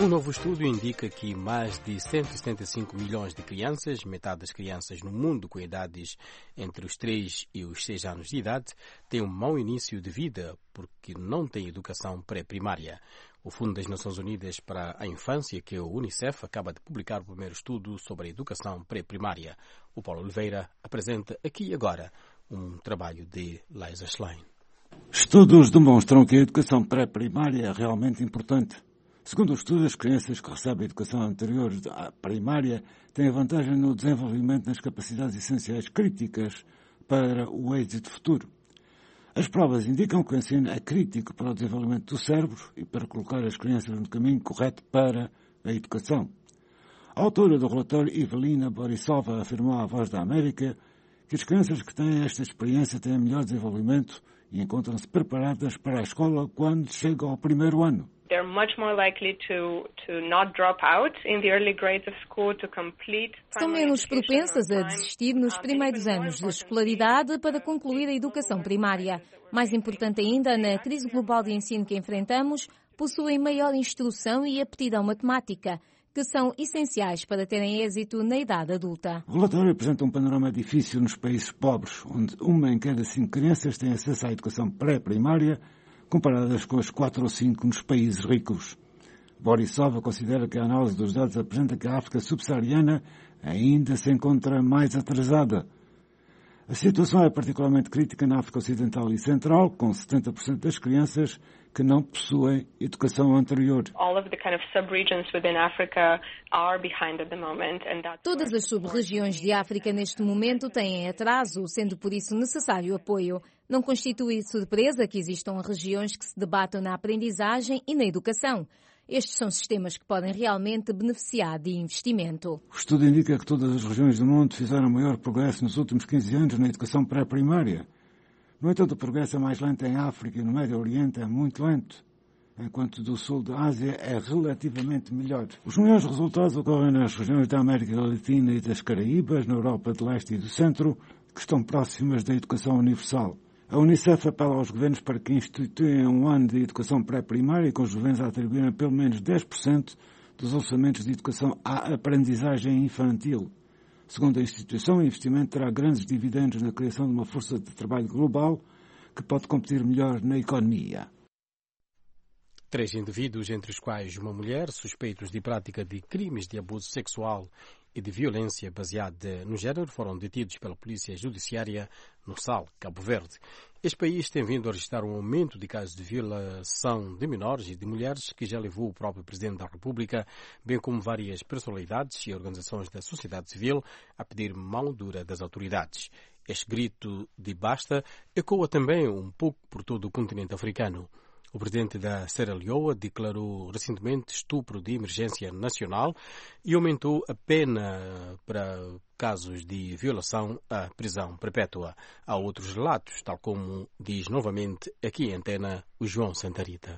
Um novo estudo indica que mais de 175 milhões de crianças, metade das crianças no mundo com idades entre os 3 e os 6 anos de idade, têm um mau início de vida porque não têm educação pré-primária. O Fundo das Nações Unidas para a Infância, que é o UNICEF, acaba de publicar o primeiro estudo sobre a educação pré-primária. O Paulo Oliveira apresenta aqui e agora um trabalho de Liza Schlein. Estudos demonstram que a educação pré-primária é realmente importante. Segundo o estudo, as crianças que recebem a educação anterior à primária têm vantagem no desenvolvimento das capacidades essenciais críticas para o êxito futuro. As provas indicam que o ensino é crítico para o desenvolvimento do cérebro e para colocar as crianças no caminho correto para a educação. A autora do relatório, Evelina Borisova, afirmou à Voz da América que as crianças que têm esta experiência têm melhor desenvolvimento e encontram-se preparadas para a escola quando chegam ao primeiro ano. They're much more likely to not drop out in the early grades of school to complete. São menos propensas a desistir nos primeiros anos de escolaridade para concluir a educação primária. Mais importante ainda, na crise global de ensino que enfrentamos, possuem maior instrução e aptidão matemática, que são essenciais para terem êxito na idade adulta. O relatório apresenta um panorama difícil nos países pobres, onde 1 em cada 5 crianças tem acesso à educação pré-primária, comparadas com as 4 ou 5 nos países ricos. Borisova considera que a análise dos dados apresenta que a África subsaariana ainda se encontra mais atrasada. A situação é particularmente crítica na África Ocidental e Central, com 70% das crianças que não possuem educação anterior. Todas as sub-regiões de África neste momento têm atraso, sendo por isso necessário apoio. Não constitui surpresa que existam regiões que se debatam na aprendizagem e na educação. Estes são sistemas que podem realmente beneficiar de investimento. O estudo indica que todas as regiões do mundo fizeram maior progresso nos últimos 15 anos na educação pré-primária. No entanto, o progresso é mais lento em África e no Médio Oriente é muito lento, enquanto do sul da Ásia é relativamente melhor. Os melhores resultados ocorrem nas regiões da América Latina e das Caraíbas, na Europa de Leste e do Centro, que estão próximas da educação universal. A Unicef apela aos governos para que instituam um ano de educação pré-primária, com os governos a atribuírem pelo menos 10% dos orçamentos de educação à aprendizagem infantil. Segundo a instituição, o investimento terá grandes dividendos na criação de uma força de trabalho global que pode competir melhor na economia. 3 indivíduos, entre os quais uma mulher, suspeitos de prática de crimes de abuso sexual e de violência baseada no género, foram detidos pela Polícia Judiciária no Sal, Cabo Verde. Este país tem vindo a registrar um aumento de casos de violação de menores e de mulheres que já levou o próprio Presidente da República, bem como várias personalidades e organizações da sociedade civil, a pedir mão dura das autoridades. Este grito de basta ecoa também um pouco por todo o continente africano. O presidente da Serra Leoa declarou recentemente estupro de emergência nacional e aumentou a pena para casos de violação à prisão perpétua. Há outros relatos, tal como diz novamente aqui em antena o João Santarita.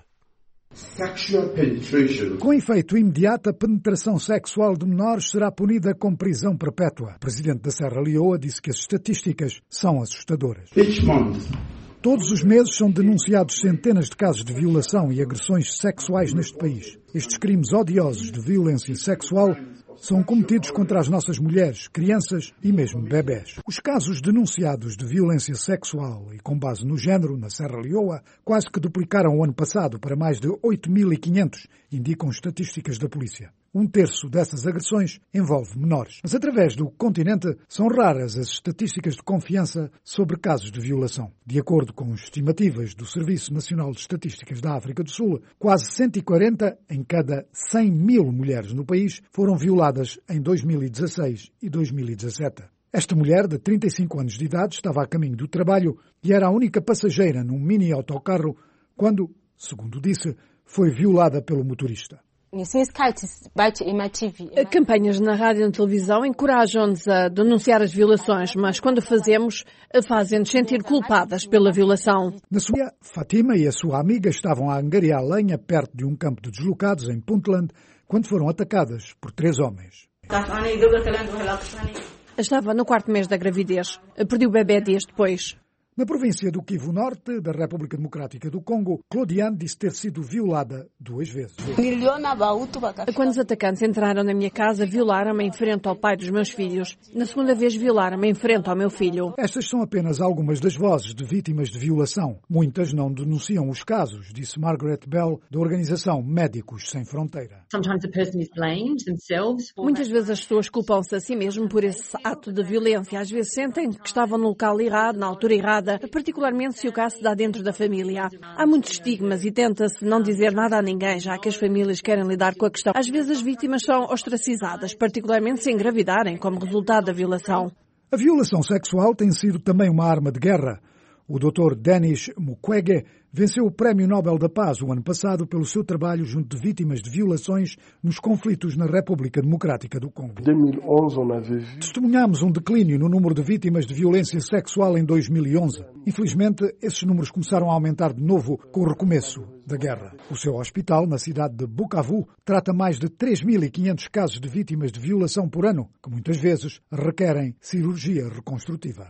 Com efeito imediato, a penetração sexual de menores será punida com prisão perpétua. O presidente da Serra Leoa disse que as estatísticas são assustadoras. Todos os meses são denunciados centenas de casos de violação e agressões sexuais neste país. Estes crimes odiosos de violência sexual são cometidos contra as nossas mulheres, crianças e mesmo bebés. Os casos denunciados de violência sexual e com base no género na Serra Leoa quase que duplicaram o ano passado para mais de 8.500, indicam estatísticas da polícia. 1/3 dessas agressões envolve menores. Mas através do continente são raras as estatísticas de confiança sobre casos de violação. De acordo com estimativas do Serviço Nacional de Estatísticas da África do Sul, quase 140 em cada 100.000 mulheres no país foram violadas em 2016 e 2017. Esta mulher, de 35 anos de idade, estava a caminho do trabalho e era a única passageira num mini-autocarro quando, segundo disse, foi violada pelo motorista. Campanhas na rádio e na televisão encorajam-nos a denunciar as violações, mas quando fazemos, fazem-nos sentir culpadas pela violação. Na Somália, Fátima e a sua amiga estavam a angariar lenha perto de um campo de deslocados em Puntland quando foram atacadas por 3 homens. Estava no 4º mês da gravidez. Perdi o bebê dias depois. Na província do Kivu Norte, da República Democrática do Congo, Claudiane disse ter sido violada 2 vezes. Quando os atacantes entraram na minha casa, violaram-me em frente ao pai dos meus filhos. Na segunda vez, violaram-me em frente ao meu filho. Estas são apenas algumas das vozes de vítimas de violação. Muitas não denunciam os casos, disse Margaret Bell, da organização Médicos Sem Fronteira. Muitas vezes as pessoas culpam-se a si mesmo por esse ato de violência. Às vezes sentem que estavam no local errado, na altura errada, particularmente se o caso se dá dentro da família. Há muitos estigmas e tenta-se não dizer nada a ninguém, já que as famílias querem lidar com a questão. Às vezes as vítimas são ostracizadas, particularmente se engravidarem como resultado da violação. A violação sexual tem sido também uma arma de guerra. O Dr. Denis Mukwege venceu o Prémio Nobel da Paz o ano passado pelo seu trabalho junto de vítimas de violações nos conflitos na República Democrática do Congo. Testemunhámos um declínio no número de vítimas de violência sexual em 2011. Infelizmente, esses números começaram a aumentar de novo com o recomeço da guerra. O seu hospital, na cidade de Bukavu, trata mais de 3.500 casos de vítimas de violação por ano, que muitas vezes requerem cirurgia reconstrutiva.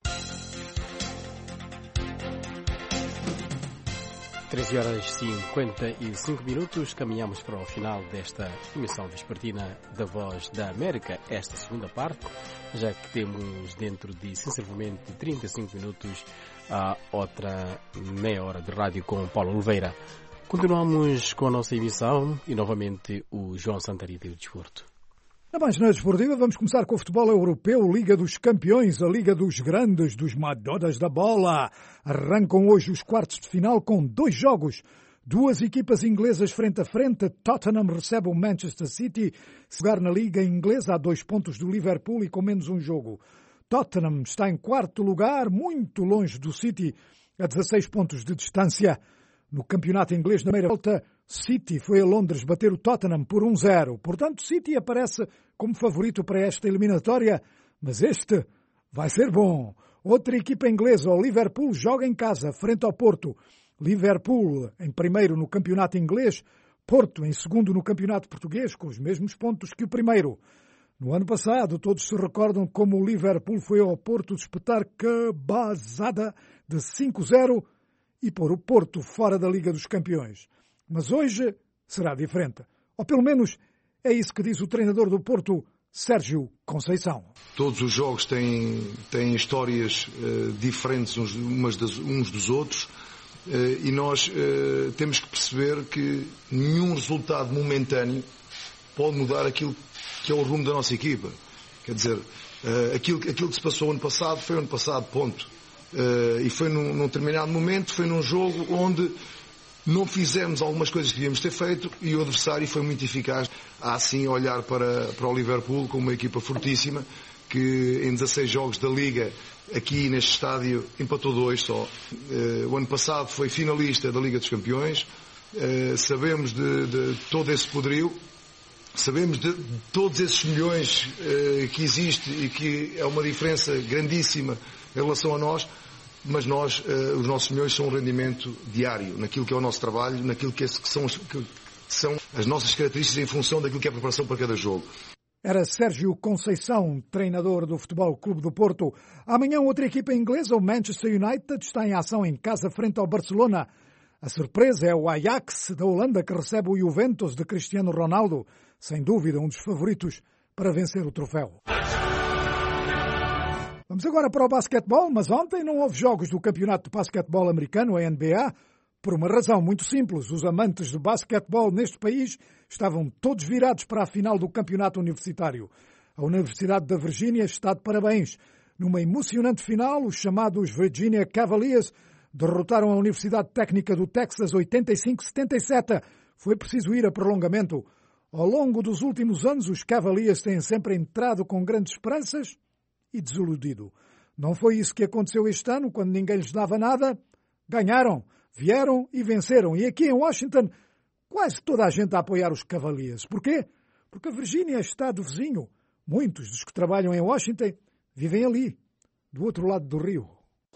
13h55, caminhamos para o final desta emissão vespertina da Voz da América, esta segunda parte, já que temos dentro de sensivelmente 35 minutos a outra meia hora de rádio com Paulo Oliveira. Continuamos com a nossa emissão e novamente o João Santarita e o Desporto. Na Manhã Desportiva vamos começar com o futebol europeu, Liga dos Campeões, a Liga dos Grandes, dos Madodas da Bola. Arrancam hoje os quartos de final com 2 jogos. 2 equipas inglesas frente a frente. Tottenham recebe o Manchester City, jogar na Liga Inglesa a 2 pontos do Liverpool e com menos um jogo. Tottenham está em 4º lugar, muito longe do City, a 16 pontos de distância. No campeonato inglês, na primeira volta, City foi a Londres bater o Tottenham por 1-0. Portanto, City aparece como favorito para esta eliminatória, mas este vai ser bom. Outra equipa inglesa, o Liverpool, joga em casa, frente ao Porto. Liverpool em primeiro no campeonato inglês, Porto em segundo no campeonato português, com os mesmos pontos que o primeiro. No ano passado, todos se recordam como o Liverpool foi ao Porto despetar cabazada de 5-0 e pôr o Porto fora da Liga dos Campeões. Mas hoje será diferente. Ou pelo menos é isso que diz o treinador do Porto, Sérgio Conceição. Todos os jogos têm histórias diferentes uns dos outros e nós temos que perceber que nenhum resultado momentâneo pode mudar aquilo que é o rumo da nossa equipa. Quer dizer, aquilo que se passou ano passado foi ano passado, ponto. E foi num determinado momento, foi num jogo onde não fizemos algumas coisas que devíamos ter feito e o adversário foi muito eficaz a assim olhar para o Liverpool como uma equipa fortíssima que em 16 jogos da Liga aqui neste estádio empatou 2 só. O ano passado foi finalista da Liga dos Campeões. Sabemos de todo esse poderio, sabemos de todos esses milhões que existe e que é uma diferença grandíssima em relação a nós. Mas nós, os nossos milhões são um rendimento diário, naquilo que é o nosso trabalho, naquilo que são as nossas características em função daquilo que é a preparação para cada jogo. Era Sérgio Conceição, treinador do Futebol Clube do Porto. Amanhã outra equipa inglesa, o Manchester United, está em ação em casa frente ao Barcelona. A surpresa é o Ajax da Holanda que recebe o Juventus de Cristiano Ronaldo, sem dúvida um dos favoritos para vencer o troféu. Vamos agora para o basquetebol, mas ontem não houve jogos do Campeonato de Basquetebol Americano, a NBA, por uma razão muito simples. Os amantes do basquetebol neste país estavam todos virados para a final do Campeonato Universitário. A Universidade da Virgínia está de parabéns. Numa emocionante final, os chamados Virginia Cavaliers derrotaram a Universidade Técnica do Texas 85-77. Foi preciso ir a prolongamento. Ao longo dos últimos anos, os Cavaliers têm sempre entrado com grandes esperanças e desiludido. Não foi isso que aconteceu este ano, quando ninguém lhes dava nada. Ganharam, vieram e venceram. E aqui em Washington, quase toda a gente a apoiar os Cavaliers. Porquê? Porque a Virgínia é estado vizinho. Muitos dos que trabalham em Washington vivem ali, do outro lado do rio.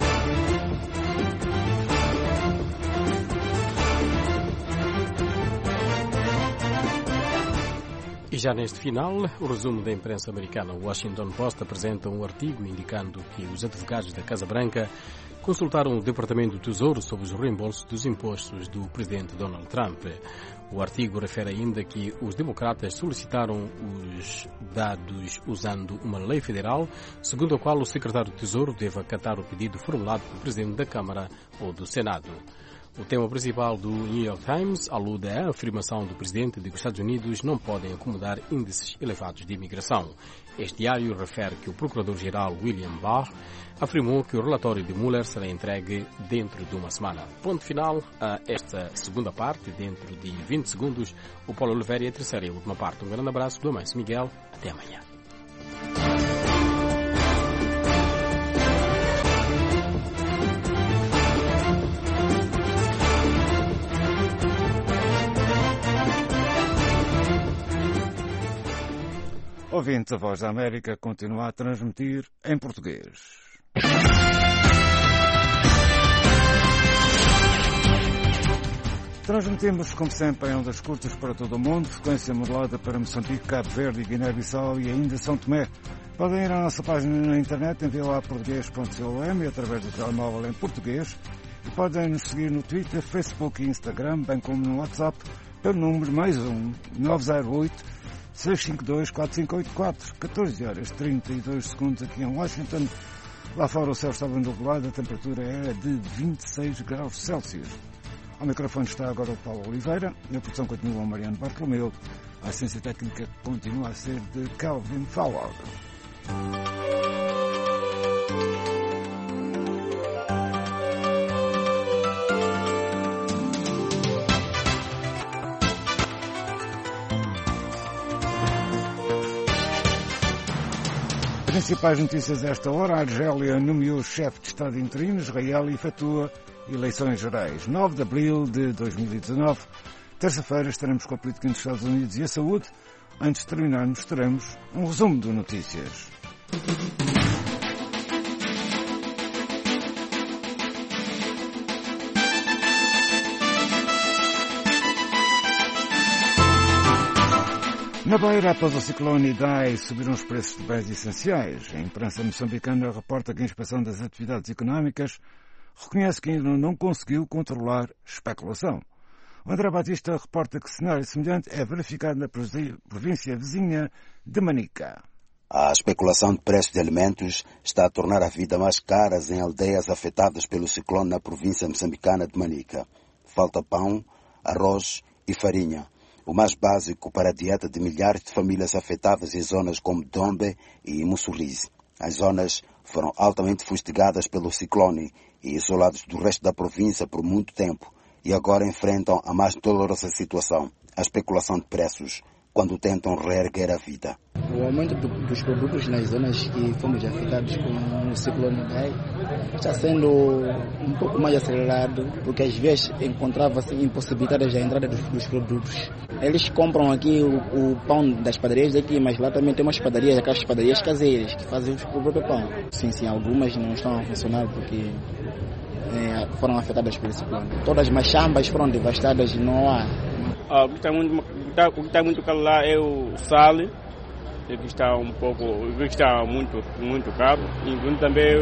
E já neste final, o resumo da imprensa americana. O Washington Post apresenta um artigo indicando que os advogados da Casa Branca consultaram o Departamento do Tesouro sobre os reembolsos dos impostos do presidente Donald Trump. O artigo refere ainda que os democratas solicitaram os dados usando uma lei federal, segundo a qual o secretário do Tesouro deve acatar o pedido formulado pelo presidente da Câmara ou do Senado. O tema principal do New York Times alude à afirmação do presidente de que os Estados Unidos não podem acomodar índices elevados de imigração. Este diário refere que o procurador-geral William Barr afirmou que o relatório de Mueller será entregue dentro de uma semana. Ponto final a esta segunda parte. Dentro de 20 segundos, o Paulo Oliveira e a terceira e última parte. Um grande abraço do Amancio Miguel. Até amanhã. Ouvinte, a Voz da América continua a transmitir em português. Transmitimos, como sempre, em ondas curtas para todo o mundo, frequência modulada para Moçambique, Cabo Verde, Guiné-Bissau e ainda São Tomé. Podem ir à nossa página na internet, enviá-la português.com e através do telemóvel em português. E podem nos seguir no Twitter, Facebook e Instagram, bem como no WhatsApp, pelo número +1 908 652-4584, 14 horas 32 segundos aqui em Washington. Lá fora o céu estava nublado, a temperatura era de 26 graus Celsius. Ao microfone está agora o Paulo Oliveira, e a produção continua o Mariano Bartolomeu. A assistência técnica continua a ser de Calvin Fowler. Principais notícias a esta hora. A Argélia nomeou chefe de Estado interino. Israel efetua eleições gerais. 9 de abril de 2019. Terça-feira estaremos com a política dos Estados Unidos e a saúde. Antes de terminarmos, teremos um resumo de notícias. Na Beira, após o ciclone Idai, subiram os preços de bens essenciais. A imprensa moçambicana reporta que a Inspeção das Atividades Económicas reconhece que ainda não conseguiu controlar especulação. O André Batista reporta que cenário semelhante é verificado na província vizinha de Manica. A especulação de preços de alimentos está a tornar a vida mais cara em aldeias afetadas pelo ciclone na província moçambicana de Manica. Falta pão, arroz e farinha, o mais básico para a dieta de milhares de famílias afetadas em zonas como Dombe e Mussurize. As zonas foram altamente fustigadas pelo ciclone e isoladas do resto da província por muito tempo e agora enfrentam a mais dolorosa situação, a especulação de preços, quando tentam reerguer a vida. O aumento dos produtos nas zonas que fomos afetados com o ciclone Idai está sendo um pouco mais acelerado, porque às vezes encontrava-se impossibilitadas a entrada dos produtos. Eles compram aqui o pão das padarias daqui, mas lá também tem umas padarias, aquelas padarias caseiras, que fazem o próprio pão. Sim, algumas não estão a funcionar porque foram afetadas pelo ciclone. Todas as machambas foram devastadas e não há. O que está muito caro lá é o sal, que está que está muito caro, e também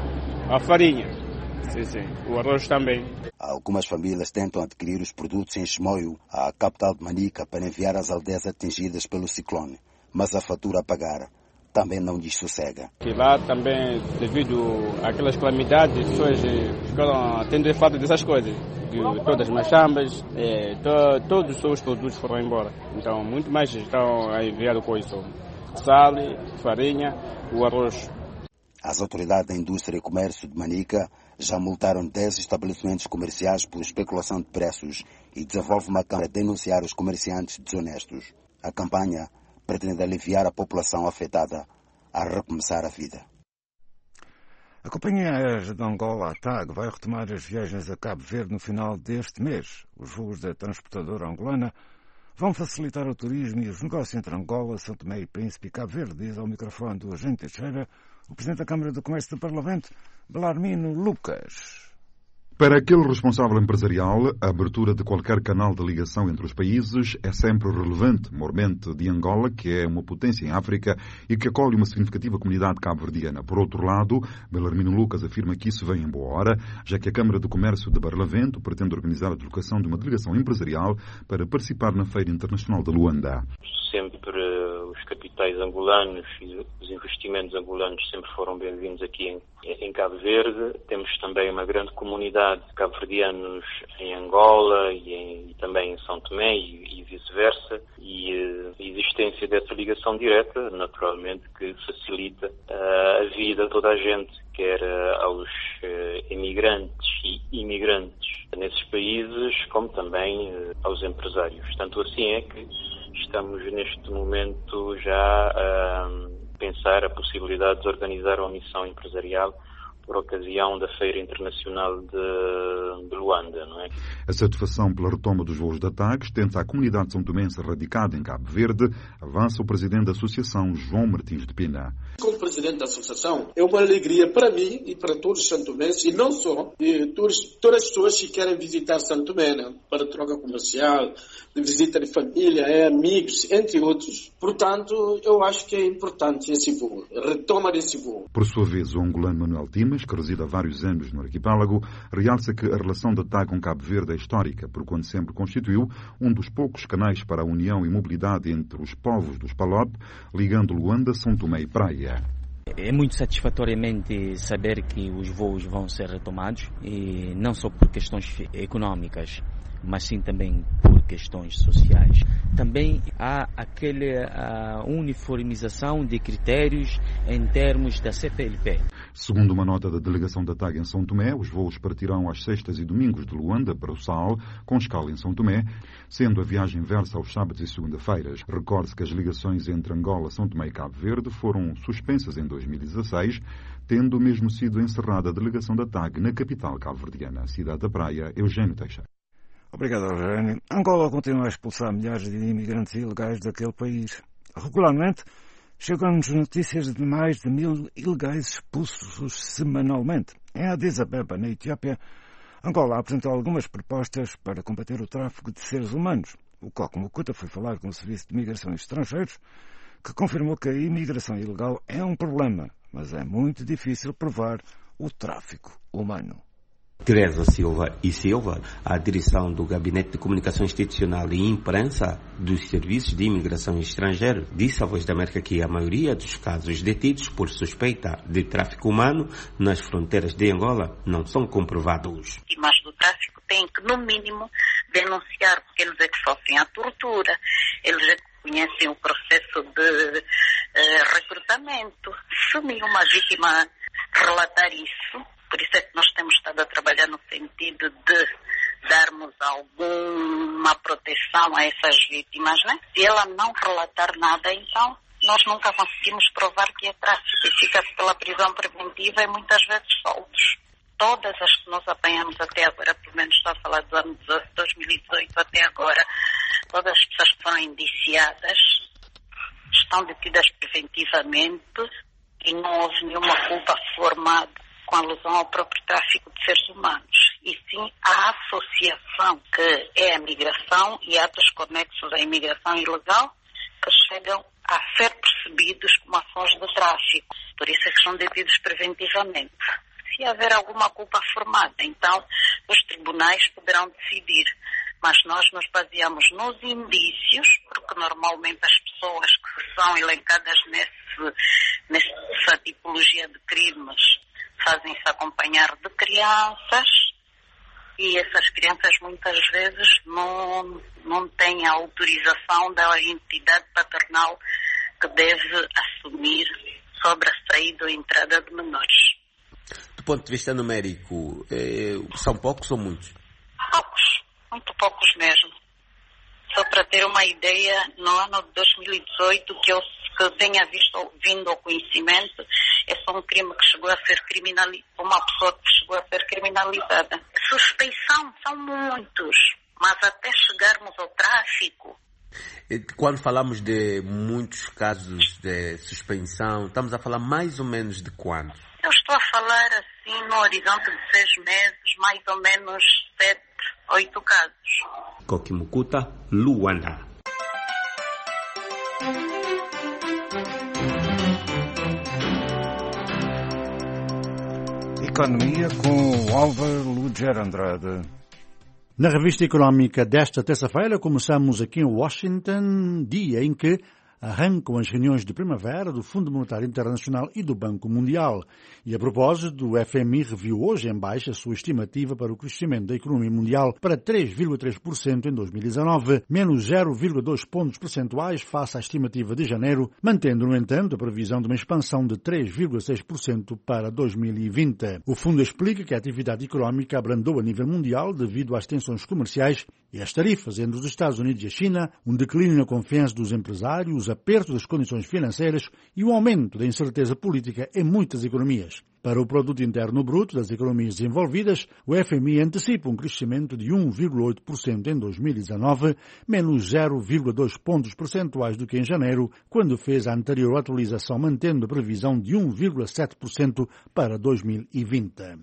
a farinha, sim, o arroz também. Algumas famílias tentam adquirir os produtos em Chimoio, a capital de Manica, para enviar às aldeias atingidas pelo ciclone, mas a fatura a pagar também não lhes sossega. Que lá também, devido àquelas calamidades, as pessoas ficaram tendo falta dessas coisas. Todas as machambas, todos os seus produtos foram embora. Então, muito mais estão a enviar coisa. Sal, farinha, o arroz. As autoridades da indústria e comércio de Manica já multaram 10 estabelecimentos comerciais por especulação de preços e desenvolve uma campanha para denunciar os comerciantes desonestos. A campanha pretende aliviar a população afetada a recomeçar a vida. A Companhia Aérea de Angola, a TAG, vai retomar as viagens a Cabo Verde no final deste mês. Os voos da transportadora angolana vão facilitar o turismo e os negócios entre Angola, São Tomé e Príncipe e Cabo Verde, diz ao microfone do agente Teixeira o Presidente da Câmara do Comércio do Parlamento, Belarmino Lucas. Para aquele responsável empresarial, a abertura de qualquer canal de ligação entre os países é sempre relevante, mormente de Angola, que é uma potência em África e que acolhe uma significativa comunidade cabo-verdiana. Por outro lado, Belarmino Lucas afirma que isso vem em boa hora, já que a Câmara de Comércio de Barlavento pretende organizar a deslocação de uma delegação empresarial para participar na Feira Internacional de Luanda. Sempre os capitais angolanos e os investimentos angolanos sempre foram bem-vindos aqui em Cabo Verde. Temos também uma grande comunidade de cabo-verdianos em Angola e também em São Tomé e vice-versa, e a existência dessa ligação direta, naturalmente, que facilita a vida a toda a gente, quer aos emigrantes e imigrantes nesses países, como também aos empresários. Tanto assim é que estamos neste momento já a pensar a possibilidade de organizar uma missão empresarial por ocasião da Feira Internacional de Luanda, não é? A satisfação pela retoma dos voos da TAG estende-se à comunidade são-tomense radicada em Cabo Verde, avança o presidente da Associação, João Martins de Pina. Como presidente da Associação, é uma alegria para mim e para todos os santomenses, e não só, todas as pessoas que querem visitar São Tomé, né, para troca comercial, de visita de família, amigos, entre outros. Portanto, eu acho que é importante esse voo, a retoma desse voo. Por sua vez, o angolano Manuel Timas, que reside há vários anos no arquipélago, realça que a relação da TAG com Cabo Verde é histórica, por quando sempre constituiu um dos poucos canais para a união e mobilidade entre os povos dos PALOP, ligando Luanda, São Tomé e Praia. É muito satisfatoriamente saber que os voos vão ser retomados, e não só por questões económicas, mas sim também por questões sociais. Também há aquela uniformização de critérios em termos da CPLP. Segundo uma nota da delegação da TAG em São Tomé, os voos partirão às sextas e domingos de Luanda para o Sal, com escala em São Tomé, sendo a viagem inversa aos sábados e segunda-feiras. Recorde-se que as ligações entre Angola, São Tomé e Cabo Verde foram suspensas em 2016, tendo mesmo sido encerrada a delegação da TAG na capital cabo-verdiana, cidade da Praia, Eugênio Teixeira. Obrigado, Eugênio. Angola continua a expulsar milhares de imigrantes ilegais daquele país. Regularmente, chegam-nos notícias de mais de 1.000 ilegais expulsos semanalmente. Em Addis Abeba, na Etiópia, Angola apresentou algumas propostas para combater o tráfico de seres humanos. O Coco Mukuta foi falar com o Serviço de Migração e Estrangeiros, que confirmou que a imigração ilegal é um problema, mas é muito difícil provar o tráfico humano. Teresa Silva e Silva, a direção do Gabinete de Comunicação Institucional e Imprensa dos Serviços de Imigração Estrangeira, disse à Voz da América que a maioria dos casos detidos por suspeita de tráfico humano nas fronteiras de Angola não são comprovados. As vítimas do tráfico têm que, no mínimo, denunciar, porque eles é que sofrem a tortura, eles é que conhecem o processo de recrutamento. Se nenhuma vítima relatar isso, por isso é que nós temos estado a trabalhar no sentido de darmos alguma proteção a essas vítimas, né? Se ela não relatar nada, então nós nunca conseguimos provar que é tráfico e fica-se pela prisão preventiva e muitas vezes soltos. Todas as que nós apanhamos até agora, pelo menos estou a falar do ano de 2018 até agora, todas as pessoas que foram indiciadas estão detidas preventivamente e não houve nenhuma culpa formada com alusão ao próprio tráfico de seres humanos, e sim a associação que é a migração e atos conexos à imigração ilegal que chegam a ser percebidos como ações de tráfico. Por isso é que são detidos preventivamente. Se haver alguma culpa formada, então os tribunais poderão decidir. Mas nós nos baseamos nos indícios, porque normalmente as pessoas que são elencadas nessa tipologia de crimes fazem-se acompanhar de crianças e essas crianças muitas vezes não têm a autorização da entidade paternal que deve assumir sobre a saída ou entrada de menores. Do ponto de vista numérico, são poucos ou muitos? Poucos, muito poucos mesmo. Só para ter uma ideia, no ano de 2018, que eu tenha vindo ao conhecimento, é só um crime que chegou a ser criminalizado, uma pessoa que chegou a ser criminalizada. Suspeição são muitos, mas até chegarmos ao tráfico. Quando falamos de muitos casos de suspeição, estamos a falar mais ou menos de quantos? eu estou a falar assim no horizonte de 6 meses, mais ou menos 7, 8 casos. Kokimukuta, Luanda. Economia com Álvaro Luger Andrade. Na revista económica desta terça-feira começamos aqui em Washington, dia em que arrancam as reuniões de primavera do Fundo Monetário Internacional e do Banco Mundial. E a propósito, o FMI reviu hoje em baixa a sua estimativa para o crescimento da economia mundial para 3,3% em 2019, menos 0,2 pontos percentuais face à estimativa de janeiro, mantendo, no entanto, a previsão de uma expansão de 3,6% para 2020. O fundo explica que a atividade económica abrandou a nível mundial devido às tensões comerciais e às tarifas entre os Estados Unidos e a China, um declínio na confiança dos empresários, aperto das condições financeiras e o aumento da incerteza política em muitas economias. Para o Produto Interno Bruto das economias desenvolvidas, o FMI antecipa um crescimento de 1,8% em 2019, menos 0,2 pontos percentuais do que em janeiro, quando fez a anterior atualização, mantendo a previsão de 1,7% para 2020.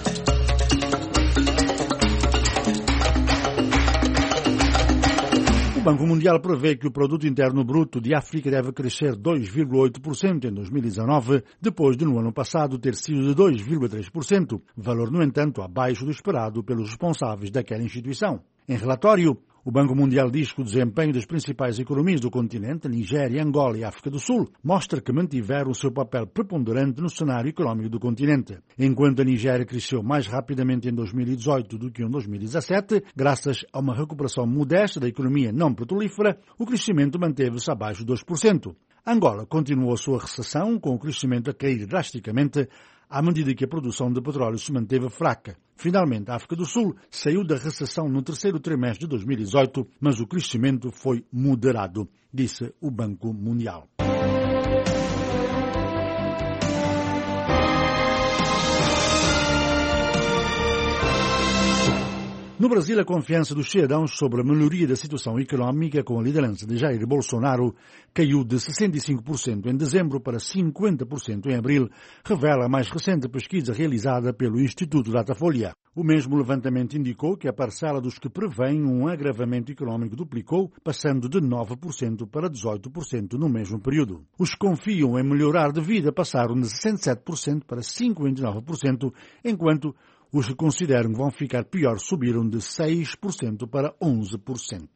O Banco Mundial prevê que o Produto Interno Bruto de África deve crescer 2,8% em 2019, depois de no ano passado ter sido de 2,3%, valor, no entanto, abaixo do esperado pelos responsáveis daquela instituição. Em relatório, o Banco Mundial diz que o desempenho das principais economias do continente, Nigéria, Angola e África do Sul, mostra que mantiveram o seu papel preponderante no cenário económico do continente. Enquanto a Nigéria cresceu mais rapidamente em 2018 do que em 2017, graças a uma recuperação modesta da economia não petrolífera, o crescimento manteve-se abaixo de 2%. Angola continuou a sua recessão, com o crescimento a cair drasticamente, à medida que a produção de petróleo se manteve fraca. Finalmente, a África do Sul saiu da recessão no terceiro trimestre de 2018, mas o crescimento foi moderado, disse o Banco Mundial. No Brasil, a confiança dos cidadãos sobre a melhoria da situação económica com a liderança de Jair Bolsonaro caiu de 65% em dezembro para 50% em abril, revela a mais recente pesquisa realizada pelo Instituto Datafolha. O mesmo levantamento indicou que a parcela dos que prevêem um agravamento económico duplicou, passando de 9% para 18% no mesmo período. Os que confiam em melhorar de vida passaram de 67% para 59%, enquanto os que consideram que vão ficar pior subiram de 6% para 11%.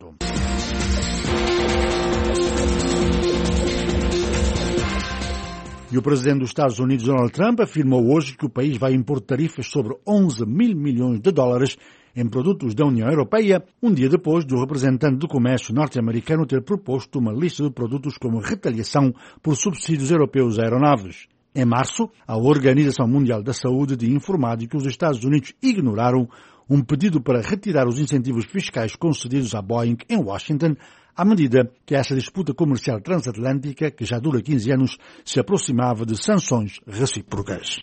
E o presidente dos Estados Unidos, Donald Trump, afirmou hoje que o país vai impor tarifas sobre 11 mil milhões de dólares em produtos da União Europeia, um dia depois do representante do comércio norte-americano ter proposto uma lista de produtos como retaliação por subsídios europeus a aeronaves. Em março, a Organização Mundial da Saúde tinha informado que os Estados Unidos ignoraram um pedido para retirar os incentivos fiscais concedidos à Boeing em Washington, à medida que essa disputa comercial transatlântica, que já dura 15 anos, se aproximava de sanções recíprocas.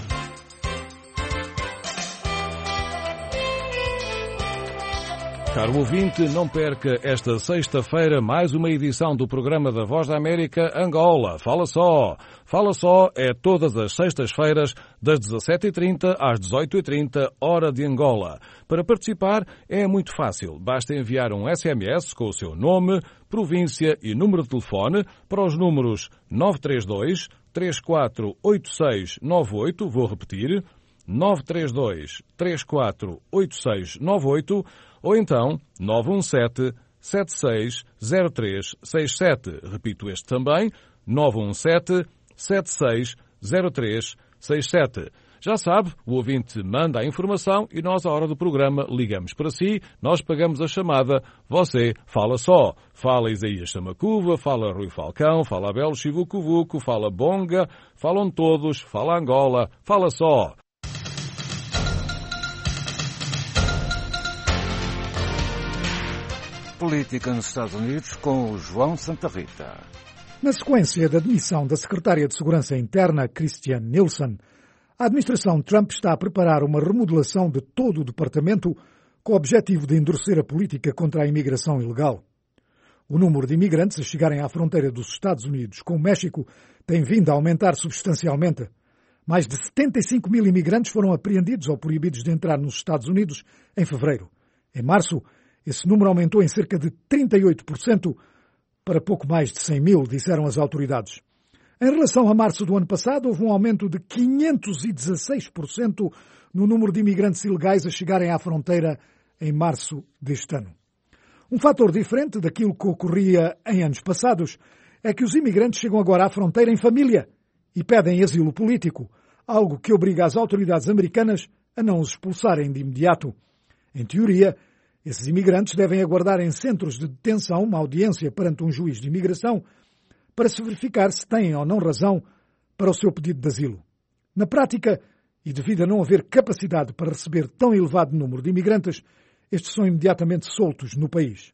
Caro ouvinte, não perca esta sexta-feira mais uma edição do programa da Voz da América Angola. Fala só! Fala só é todas as sextas-feiras, das 17h30 às 18h30, hora de Angola. Para participar é muito fácil. Basta enviar um SMS com o seu nome, província e número de telefone para os números 932 348698, vou repetir, 932 348698, ou então 917-760367. Repito este também, 917-760367. Já sabe, o ouvinte manda a informação e nós, à hora do programa, ligamos para si, nós pagamos a chamada, você fala só. Fala Isaías Samacuva, fala Rui Falcão, fala Abel Chivucovuco, fala Bonga, falam todos, fala Angola, fala só. Política nos Estados Unidos com o João Santa Rita. Na sequência da demissão da secretária de Segurança Interna, Christiane Nielsen, a administração Trump está a preparar uma remodelação de todo o departamento com o objetivo de endurecer a política contra a imigração ilegal. O número de imigrantes a chegarem à fronteira dos Estados Unidos com o México tem vindo a aumentar substancialmente, Mais de 75 mil imigrantes foram apreendidos ou proibidos de entrar nos Estados Unidos em fevereiro. Em março, esse número aumentou em cerca de 38% para pouco mais de 100 mil, disseram as autoridades. Em relação a março do ano passado, houve um aumento de 516% no número de imigrantes ilegais a chegarem à fronteira em março deste ano. Um fator diferente daquilo que ocorria em anos passados é que os imigrantes chegam agora à fronteira em família e pedem asilo político, algo que obriga as autoridades americanas a não os expulsarem de imediato. Em teoria, esses imigrantes devem aguardar em centros de detenção uma audiência perante um juiz de imigração para se verificar se têm ou não razão para o seu pedido de asilo. Na prática, e devido a não haver capacidade para receber tão elevado número de imigrantes, estes são imediatamente soltos no país.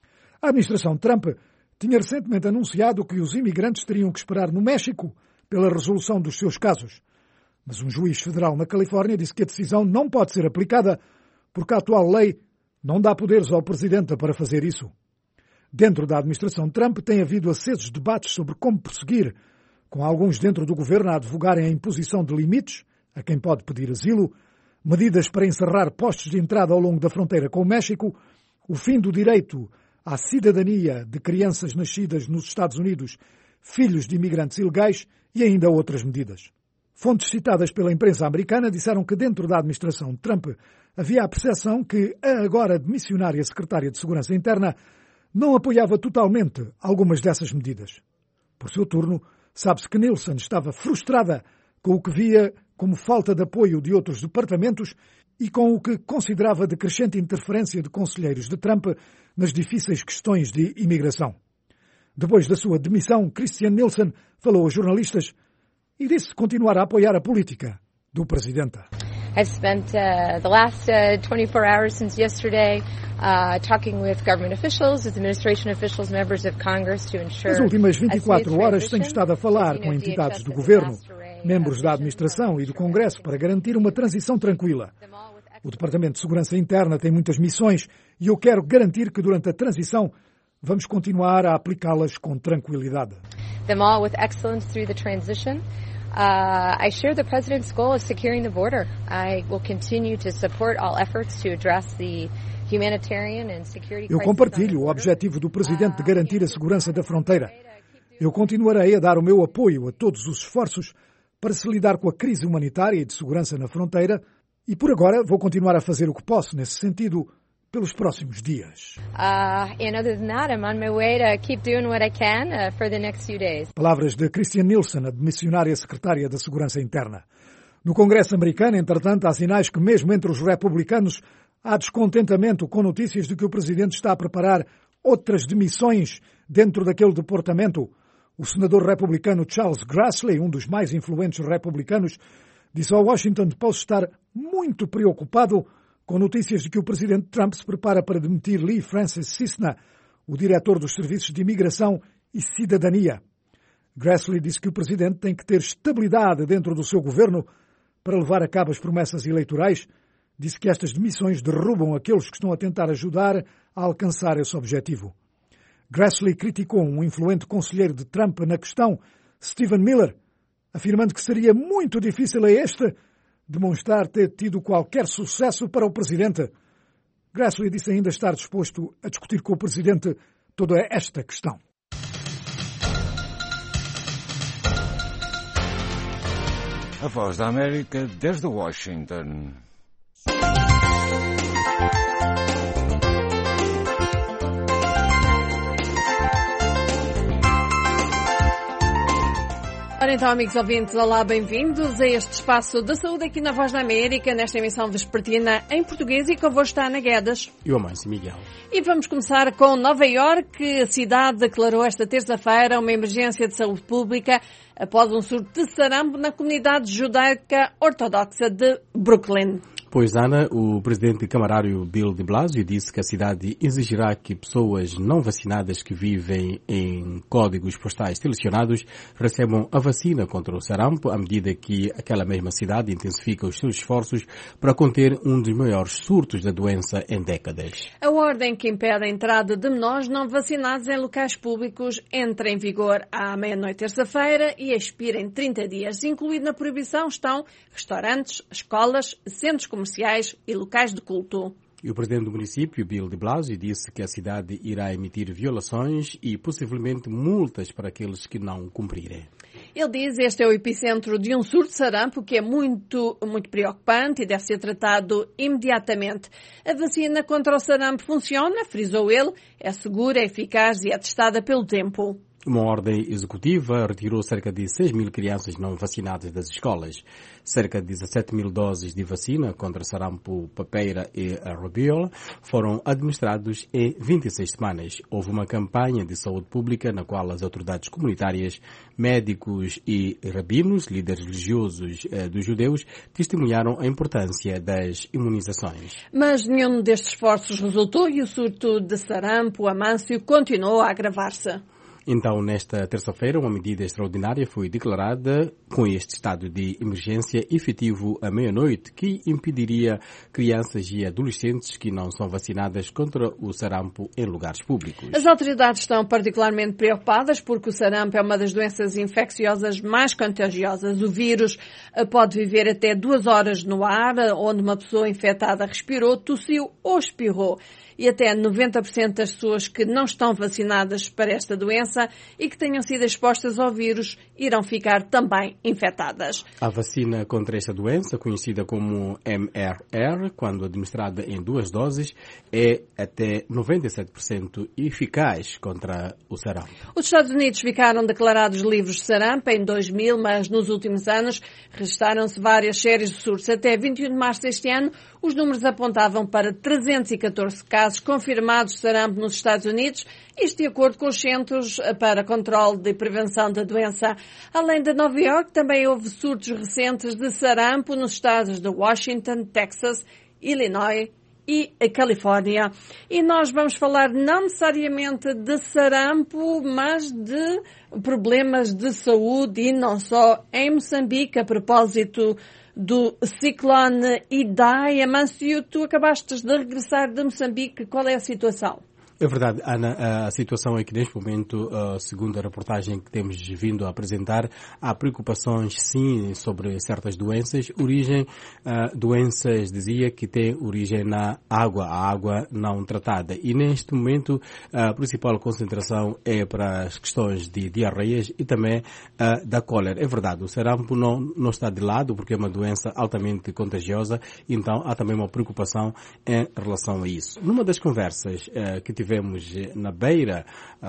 A administração Trump tinha recentemente anunciado que os imigrantes teriam que esperar no México pela resolução dos seus casos. Mas um juiz federal na Califórnia disse que a decisão não pode ser aplicada porque a atual lei não dá poderes ao presidente para fazer isso. Dentro da administração Trump tem havido acesos debates sobre como prosseguir, com alguns dentro do governo a advogarem a imposição de limites a quem pode pedir asilo, medidas para encerrar postos de entrada ao longo da fronteira com o México, o fim do direito à cidadania de crianças nascidas nos Estados Unidos, filhos de imigrantes ilegais e ainda outras medidas. Fontes citadas pela imprensa americana disseram que dentro da administração Trump havia a percepção que a agora demissionária secretária de Segurança Interna não apoiava totalmente algumas dessas medidas. Por seu turno, sabe-se que Nielsen estava frustrada com o que via como falta de apoio de outros departamentos e com o que considerava de crescente interferência de conselheiros de Trump nas difíceis questões de imigração. Depois da sua demissão, Christian Nielsen falou aos jornalistas e disse continuar a apoiar a política do presidente. I've spent the last 24 hours since yesterday talking with government officials, with administration officials, members of Congress to ensure. Nas últimas 24 horas tenho estado a falar com entidades do governo, membros da administração e do Congresso para garantir uma transição tranquila. O Departamento de Segurança Interna tem muitas missões e eu quero garantir que durante a transição vamos continuar a aplicá-las com tranquilidade. Them all with excellence through the transition. I share the President's goal of securing the border. I will continue to support all efforts to address the humanitarian and security crisis. Eu compartilho o objetivo do Presidente de garantir a segurança da fronteira. Eu continuarei a dar o meu apoio a todos os esforços para se lidar com a crise humanitária e de segurança na fronteira e, por agora, vou continuar a fazer o que posso nesse sentido pelos próximos dias. And other than that, I'm on my way to keep doing what I can for the next few days. Palavras de Christian Nielsen, a demissionária secretária da Segurança Interna. No Congresso americano, entretanto, há sinais que mesmo entre os republicanos há descontentamento com notícias de que o Presidente está a preparar outras demissões dentro daquele departamento. O senador republicano Charles Grassley, um dos mais influentes republicanos, disse ao Washington Post estar muito preocupado com notícias de que o presidente Trump se prepara para demitir Lee Francis Cissna, o diretor dos Serviços de Imigração e Cidadania. Grassley disse que o presidente tem que ter estabilidade dentro do seu governo para levar a cabo as promessas eleitorais. Disse que estas demissões derrubam aqueles que estão a tentar ajudar a alcançar esse objetivo. Grassley criticou um influente conselheiro de Trump na questão, Stephen Miller, afirmando que seria muito difícil a este demonstrar ter tido qualquer sucesso para o presidente. Grassley disse ainda estar disposto a discutir com o presidente toda esta questão. A Voz da América desde Washington. Ora então, amigos ouvintes, olá, bem-vindos a este espaço de saúde aqui na Voz da América, nesta emissão vespertina em português e convosco está Ana Guedes. E o Amâncio Miguel. E vamos começar com Nova Iorque. A cidade declarou esta terça-feira uma emergência de saúde pública após um surto de sarampo na comunidade judaica ortodoxa de Brooklyn. Pois, Ana, o presidente camarário Bill de Blasio disse que a cidade exigirá que pessoas não vacinadas que vivem em códigos postais selecionados recebam a vacina contra o sarampo, à medida que aquela mesma cidade intensifica os seus esforços para conter um dos maiores surtos da doença em décadas. A ordem que impede a entrada de menores não vacinados em locais públicos entra em vigor à meia-noite terça-feira e expira em 30 dias. Incluído na proibição estão restaurantes, escolas, centros comerciais e locais de culto. E o presidente do município, Bill de Blasio, disse que a cidade irá emitir violações e possivelmente multas para aqueles que não cumprirem. Ele diz que este é o epicentro de um surto de sarampo que é muito preocupante e deve ser tratado imediatamente. A vacina contra o sarampo funciona, frisou ele, é segura, é eficaz e é testada pelo tempo. Uma ordem executiva retirou cerca de 6.000 crianças não vacinadas das escolas. Cerca de 17.000 doses de vacina contra sarampo, papeira e a rubéola foram administrados em 26 semanas. Houve uma campanha de saúde pública na qual as autoridades comunitárias, médicos e rabinos, líderes religiosos dos judeus, testemunharam a importância das imunizações. Mas nenhum destes esforços resultou e o surto de sarampo, Amâncio, continuou a agravar-se. Então, nesta terça-feira, uma medida extraordinária foi declarada com este estado de emergência efetivo à meia-noite, que impediria crianças e adolescentes que não são vacinadas contra o sarampo em lugares públicos. As autoridades estão particularmente preocupadas porque o sarampo é uma das doenças infecciosas mais contagiosas. O vírus pode viver até 2 horas no ar, onde uma pessoa infectada respirou, tossiu ou espirrou. E até 90% das pessoas que não estão vacinadas para esta doença e que tenham sido expostas ao vírus irão ficar também infectadas. A vacina contra esta doença, conhecida como MRR, quando administrada em 2 doses, é até 97% eficaz contra o sarampo. Os Estados Unidos ficaram declarados livres de sarampo em 2000, mas nos últimos anos registaram-se várias séries de surtos. Até 21 de março deste ano, os números apontavam para 314 casos confirmados de sarampo nos Estados Unidos, isto de acordo com os Centros para Controle e Prevenção da Doença. Além de Nova York, também houve surtos recentes de sarampo nos estados de Washington, Texas, Illinois e a Califórnia. E nós vamos falar não necessariamente de sarampo, mas de problemas de saúde e não só em Moçambique, a propósito do ciclone Idai. Amâncio, tu acabaste de regressar de Moçambique. Qual é a situação? É verdade, Ana, a situação é que neste momento, segundo a reportagem que temos vindo a apresentar, há preocupações sim sobre certas doenças. Doenças, dizia, que têm origem na água, a água não tratada. E neste momento a principal concentração é para as questões de diarreias e também da cólera. É verdade, o sarampo não está de lado porque é uma doença altamente contagiosa, então há também uma preocupação em relação a isso. Numa das conversas que tivemos na Beira,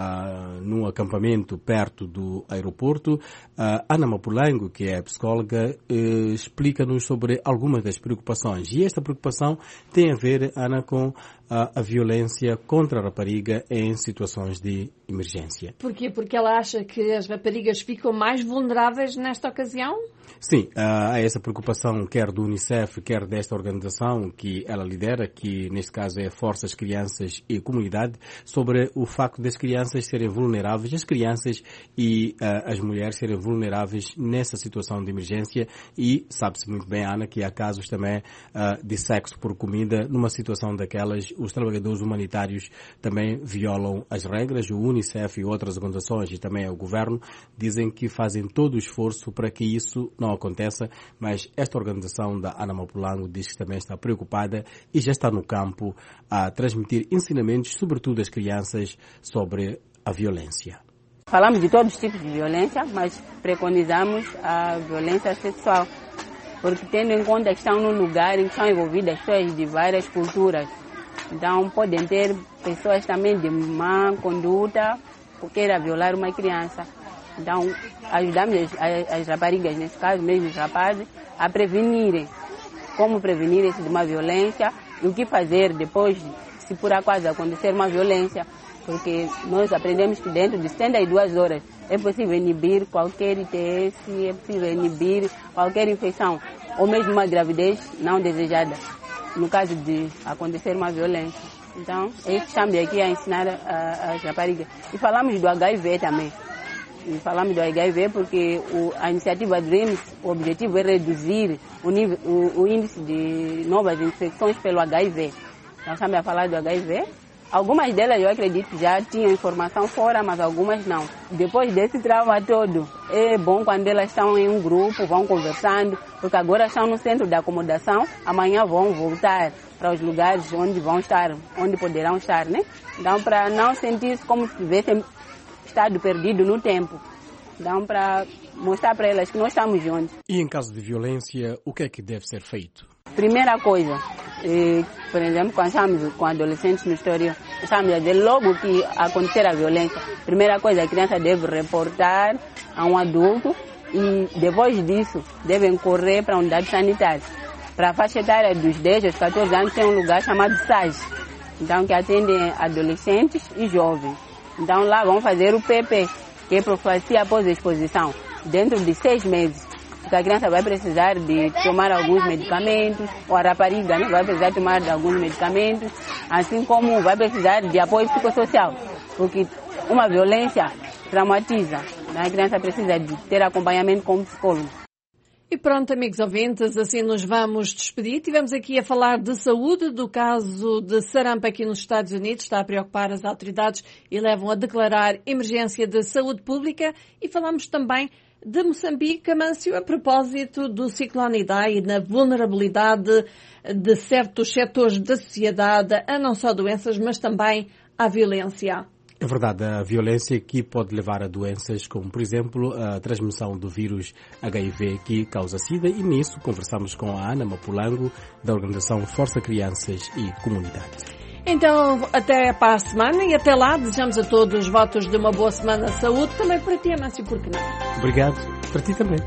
num acampamento perto do aeroporto, Ana Mapulango, que é psicóloga, explica-nos sobre algumas das preocupações. E esta preocupação tem a ver, Ana, com a violência contra a rapariga em situações de emergência. Porquê? Porque ela acha que as raparigas ficam mais vulneráveis nesta ocasião? Sim, há essa preocupação quer do Unicef, quer desta organização que ela lidera, que neste caso é Forças, Crianças e Comunidade, sobre o facto das crianças serem vulneráveis, as crianças e as mulheres serem vulneráveis nessa situação de emergência e sabe-se muito bem, Ana, que há casos também de sexo por comida. Numa situação daquelas, os trabalhadores humanitários também violam as regras. O Unicef e outras organizações e também o governo dizem que fazem todo o esforço para que isso não aconteça, mas esta organização da Ana Mapulango diz que também está preocupada e já está no campo a transmitir ensinamentos, sobretudo às crianças, sobre a violência. Falamos de todos os tipos de violência, mas preconizamos a violência sexual, porque tendo em conta que estão num lugar em que são envolvidas pessoas de várias culturas, então podem ter pessoas também de má conduta por querer violar uma criança. Então ajudamos as raparigas, nesse caso mesmo os rapazes, a prevenirem. Como prevenir de uma violência e o que fazer depois, se por acaso acontecer uma violência. Porque nós aprendemos que dentro de 72 horas é possível inibir qualquer ITS, é possível inibir qualquer infecção, ou mesmo uma gravidez não desejada, no caso de acontecer uma violência. Então, é isso que estamos aqui a ensinar as raparigas. E falamos do HIV também. E falamos do HIV porque a iniciativa DREAMS, o objetivo é reduzir o índice de novas infecções pelo HIV. Nós estamos a falar do HIV. Algumas delas eu acredito que já tinham informação fora, mas algumas não. Depois desse trauma todo, é bom quando elas estão em um grupo, vão conversando, porque agora estão no centro de acomodação, amanhã vão voltar para os lugares onde vão estar, onde poderão estar, né? Então, para não sentir-se como se tivessem estado perdido no tempo. Então, para mostrar para elas que nós estamos juntos. E em caso de violência, o que é que deve ser feito? Primeira coisa, por exemplo, quando estamos com adolescentes no exterior, estamos a dizer logo que acontecer a violência. Primeira coisa, a criança deve reportar a um adulto e depois disso devem correr para a unidade sanitária. Para a faixa etária dos 10 aos 14 anos tem um lugar chamado SAG, então que atende adolescentes e jovens. Então lá vão fazer o PP, que é profilaxia após a exposição, dentro de 6 meses. Porque a criança vai precisar de tomar alguns medicamentos, ou a rapariga, né, vai precisar tomar de alguns medicamentos, assim como vai precisar de apoio psicossocial, porque uma violência traumatiza, né? A criança precisa de ter acompanhamento com um psicólogo. E pronto, amigos ouvintes, assim nos vamos despedir. Tivemos aqui a falar de saúde, do caso de sarampo aqui nos Estados Unidos, está a preocupar as autoridades e levam a declarar emergência de saúde pública, e falamos também de Moçambique, Amâncio, a propósito do ciclone Idai e na vulnerabilidade de certos setores da sociedade a não só doenças, mas também à violência. É verdade, a violência que pode levar a doenças como, por exemplo, a transmissão do vírus HIV que causa SIDA, e nisso conversamos com a Ana Mapulango, da organização Força Crianças e Comunidade. Então, até para a semana, e até lá desejamos a todos votos de uma boa semana de saúde, também para ti, Amâncio, por que não? Obrigado, para ti também.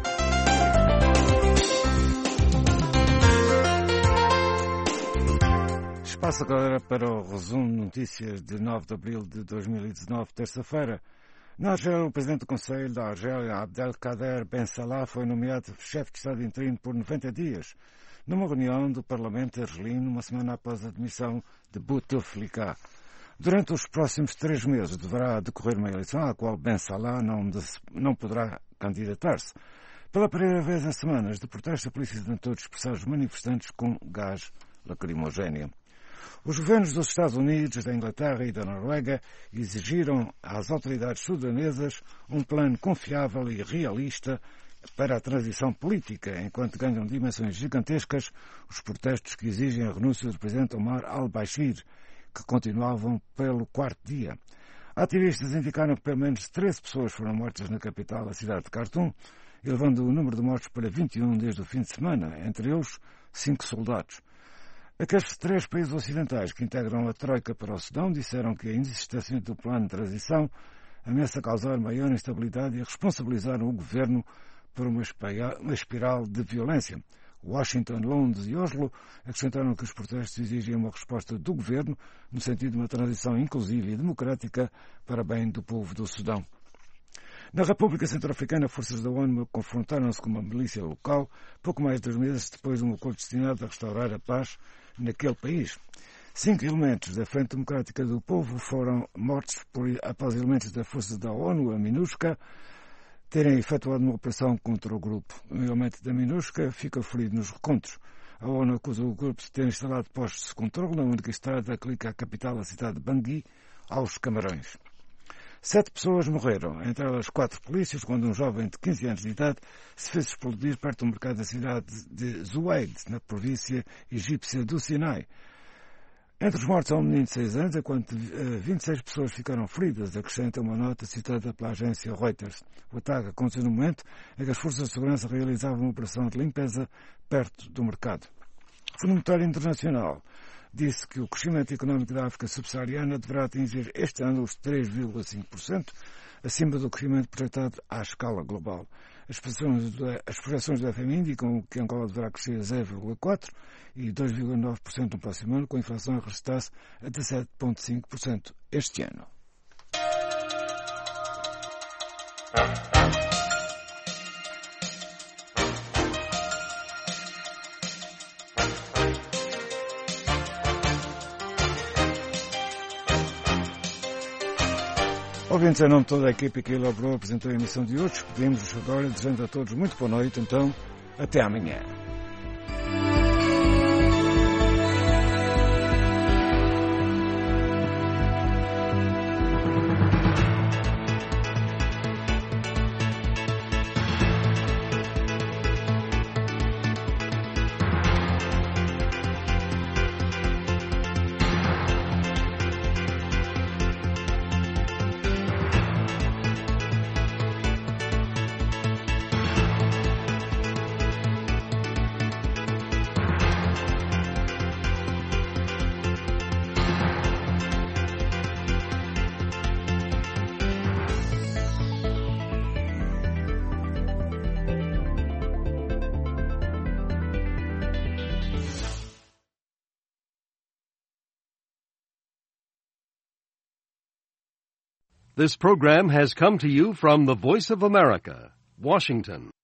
Espaço agora para o resumo de notícias de 9 de abril de 2019, terça-feira. Na Argélia, o presidente do Conselho da Argélia, Abdelkader Ben Salah, foi nomeado chefe de Estado interino por 90 dias, numa reunião do Parlamento argelino, uma semana após a demissão de Bouteflika. Durante os próximos 3 meses deverá decorrer uma eleição à qual Ben Salah não poderá candidatar-se. Pela primeira vez em semanas de protesto, a polícia tentou dispersar os manifestantes com gás lacrimogéneo. Os governos dos Estados Unidos, da Inglaterra e da Noruega exigiram às autoridades sudanesas um plano confiável e realista para a transição política, enquanto ganham dimensões gigantescas os protestos que exigem a renúncia do presidente Omar al-Bashir, que continuavam pelo 4º dia. Ativistas indicaram que pelo menos 13 pessoas foram mortas na capital, a cidade de Khartoum, elevando o número de mortos para 21 desde o fim de semana, entre eles 5 soldados. Aqueles 3 países ocidentais que integram a Troika para o Sudão disseram que a inexistência do plano de transição ameaça causar maior instabilidade e responsabilizaram o governo por uma espiral de violência. Washington, Londres e Oslo acrescentaram que os protestos exigem uma resposta do governo no sentido de uma transição inclusiva e democrática para bem do povo do Sudão. Na República Centro-Africana, forças da ONU confrontaram-se com uma milícia local pouco mais de 2 meses depois de um acordo destinado a restaurar a paz naquele país. 5 elementos da Frente Democrática do Povo foram mortos após elementos das forças da ONU, a MINUSCA, terem efetuado uma operação contra o grupo. Um elemento da MINUSCA fica ferido nos recontros. A ONU acusa o grupo de ter instalado postos de controle na única estrada que liga a capital, a cidade de Bangui, aos Camarões. 7 pessoas morreram, entre elas 4 polícias, quando um jovem de 15 anos de idade se fez explodir perto do mercado da cidade de Zuweid, na província egípcia do Sinai. Entre os mortos há um menino de 6 anos, enquanto 26 pessoas ficaram feridas, acrescenta uma nota citada pela agência Reuters. O ataque aconteceu no momento em que as forças de segurança realizavam uma operação de limpeza perto do mercado. O Fundo Monetário Internacional disse que o crescimento económico da África subsaariana deverá atingir este ano os 3,5%, acima do crescimento projetado à escala global. As projeções do FMI indicam que Angola deverá crescer 0,4% e 2,9% no próximo ano, com a inflação a registrar-se a 17,5% este ano. Ouvintes, em nome de toda a equipe que elaborou, apresentou a emissão de hoje, pedimos agora, desejando a todos muito boa noite, então, até amanhã. This program has come to you from the Voice of America, Washington.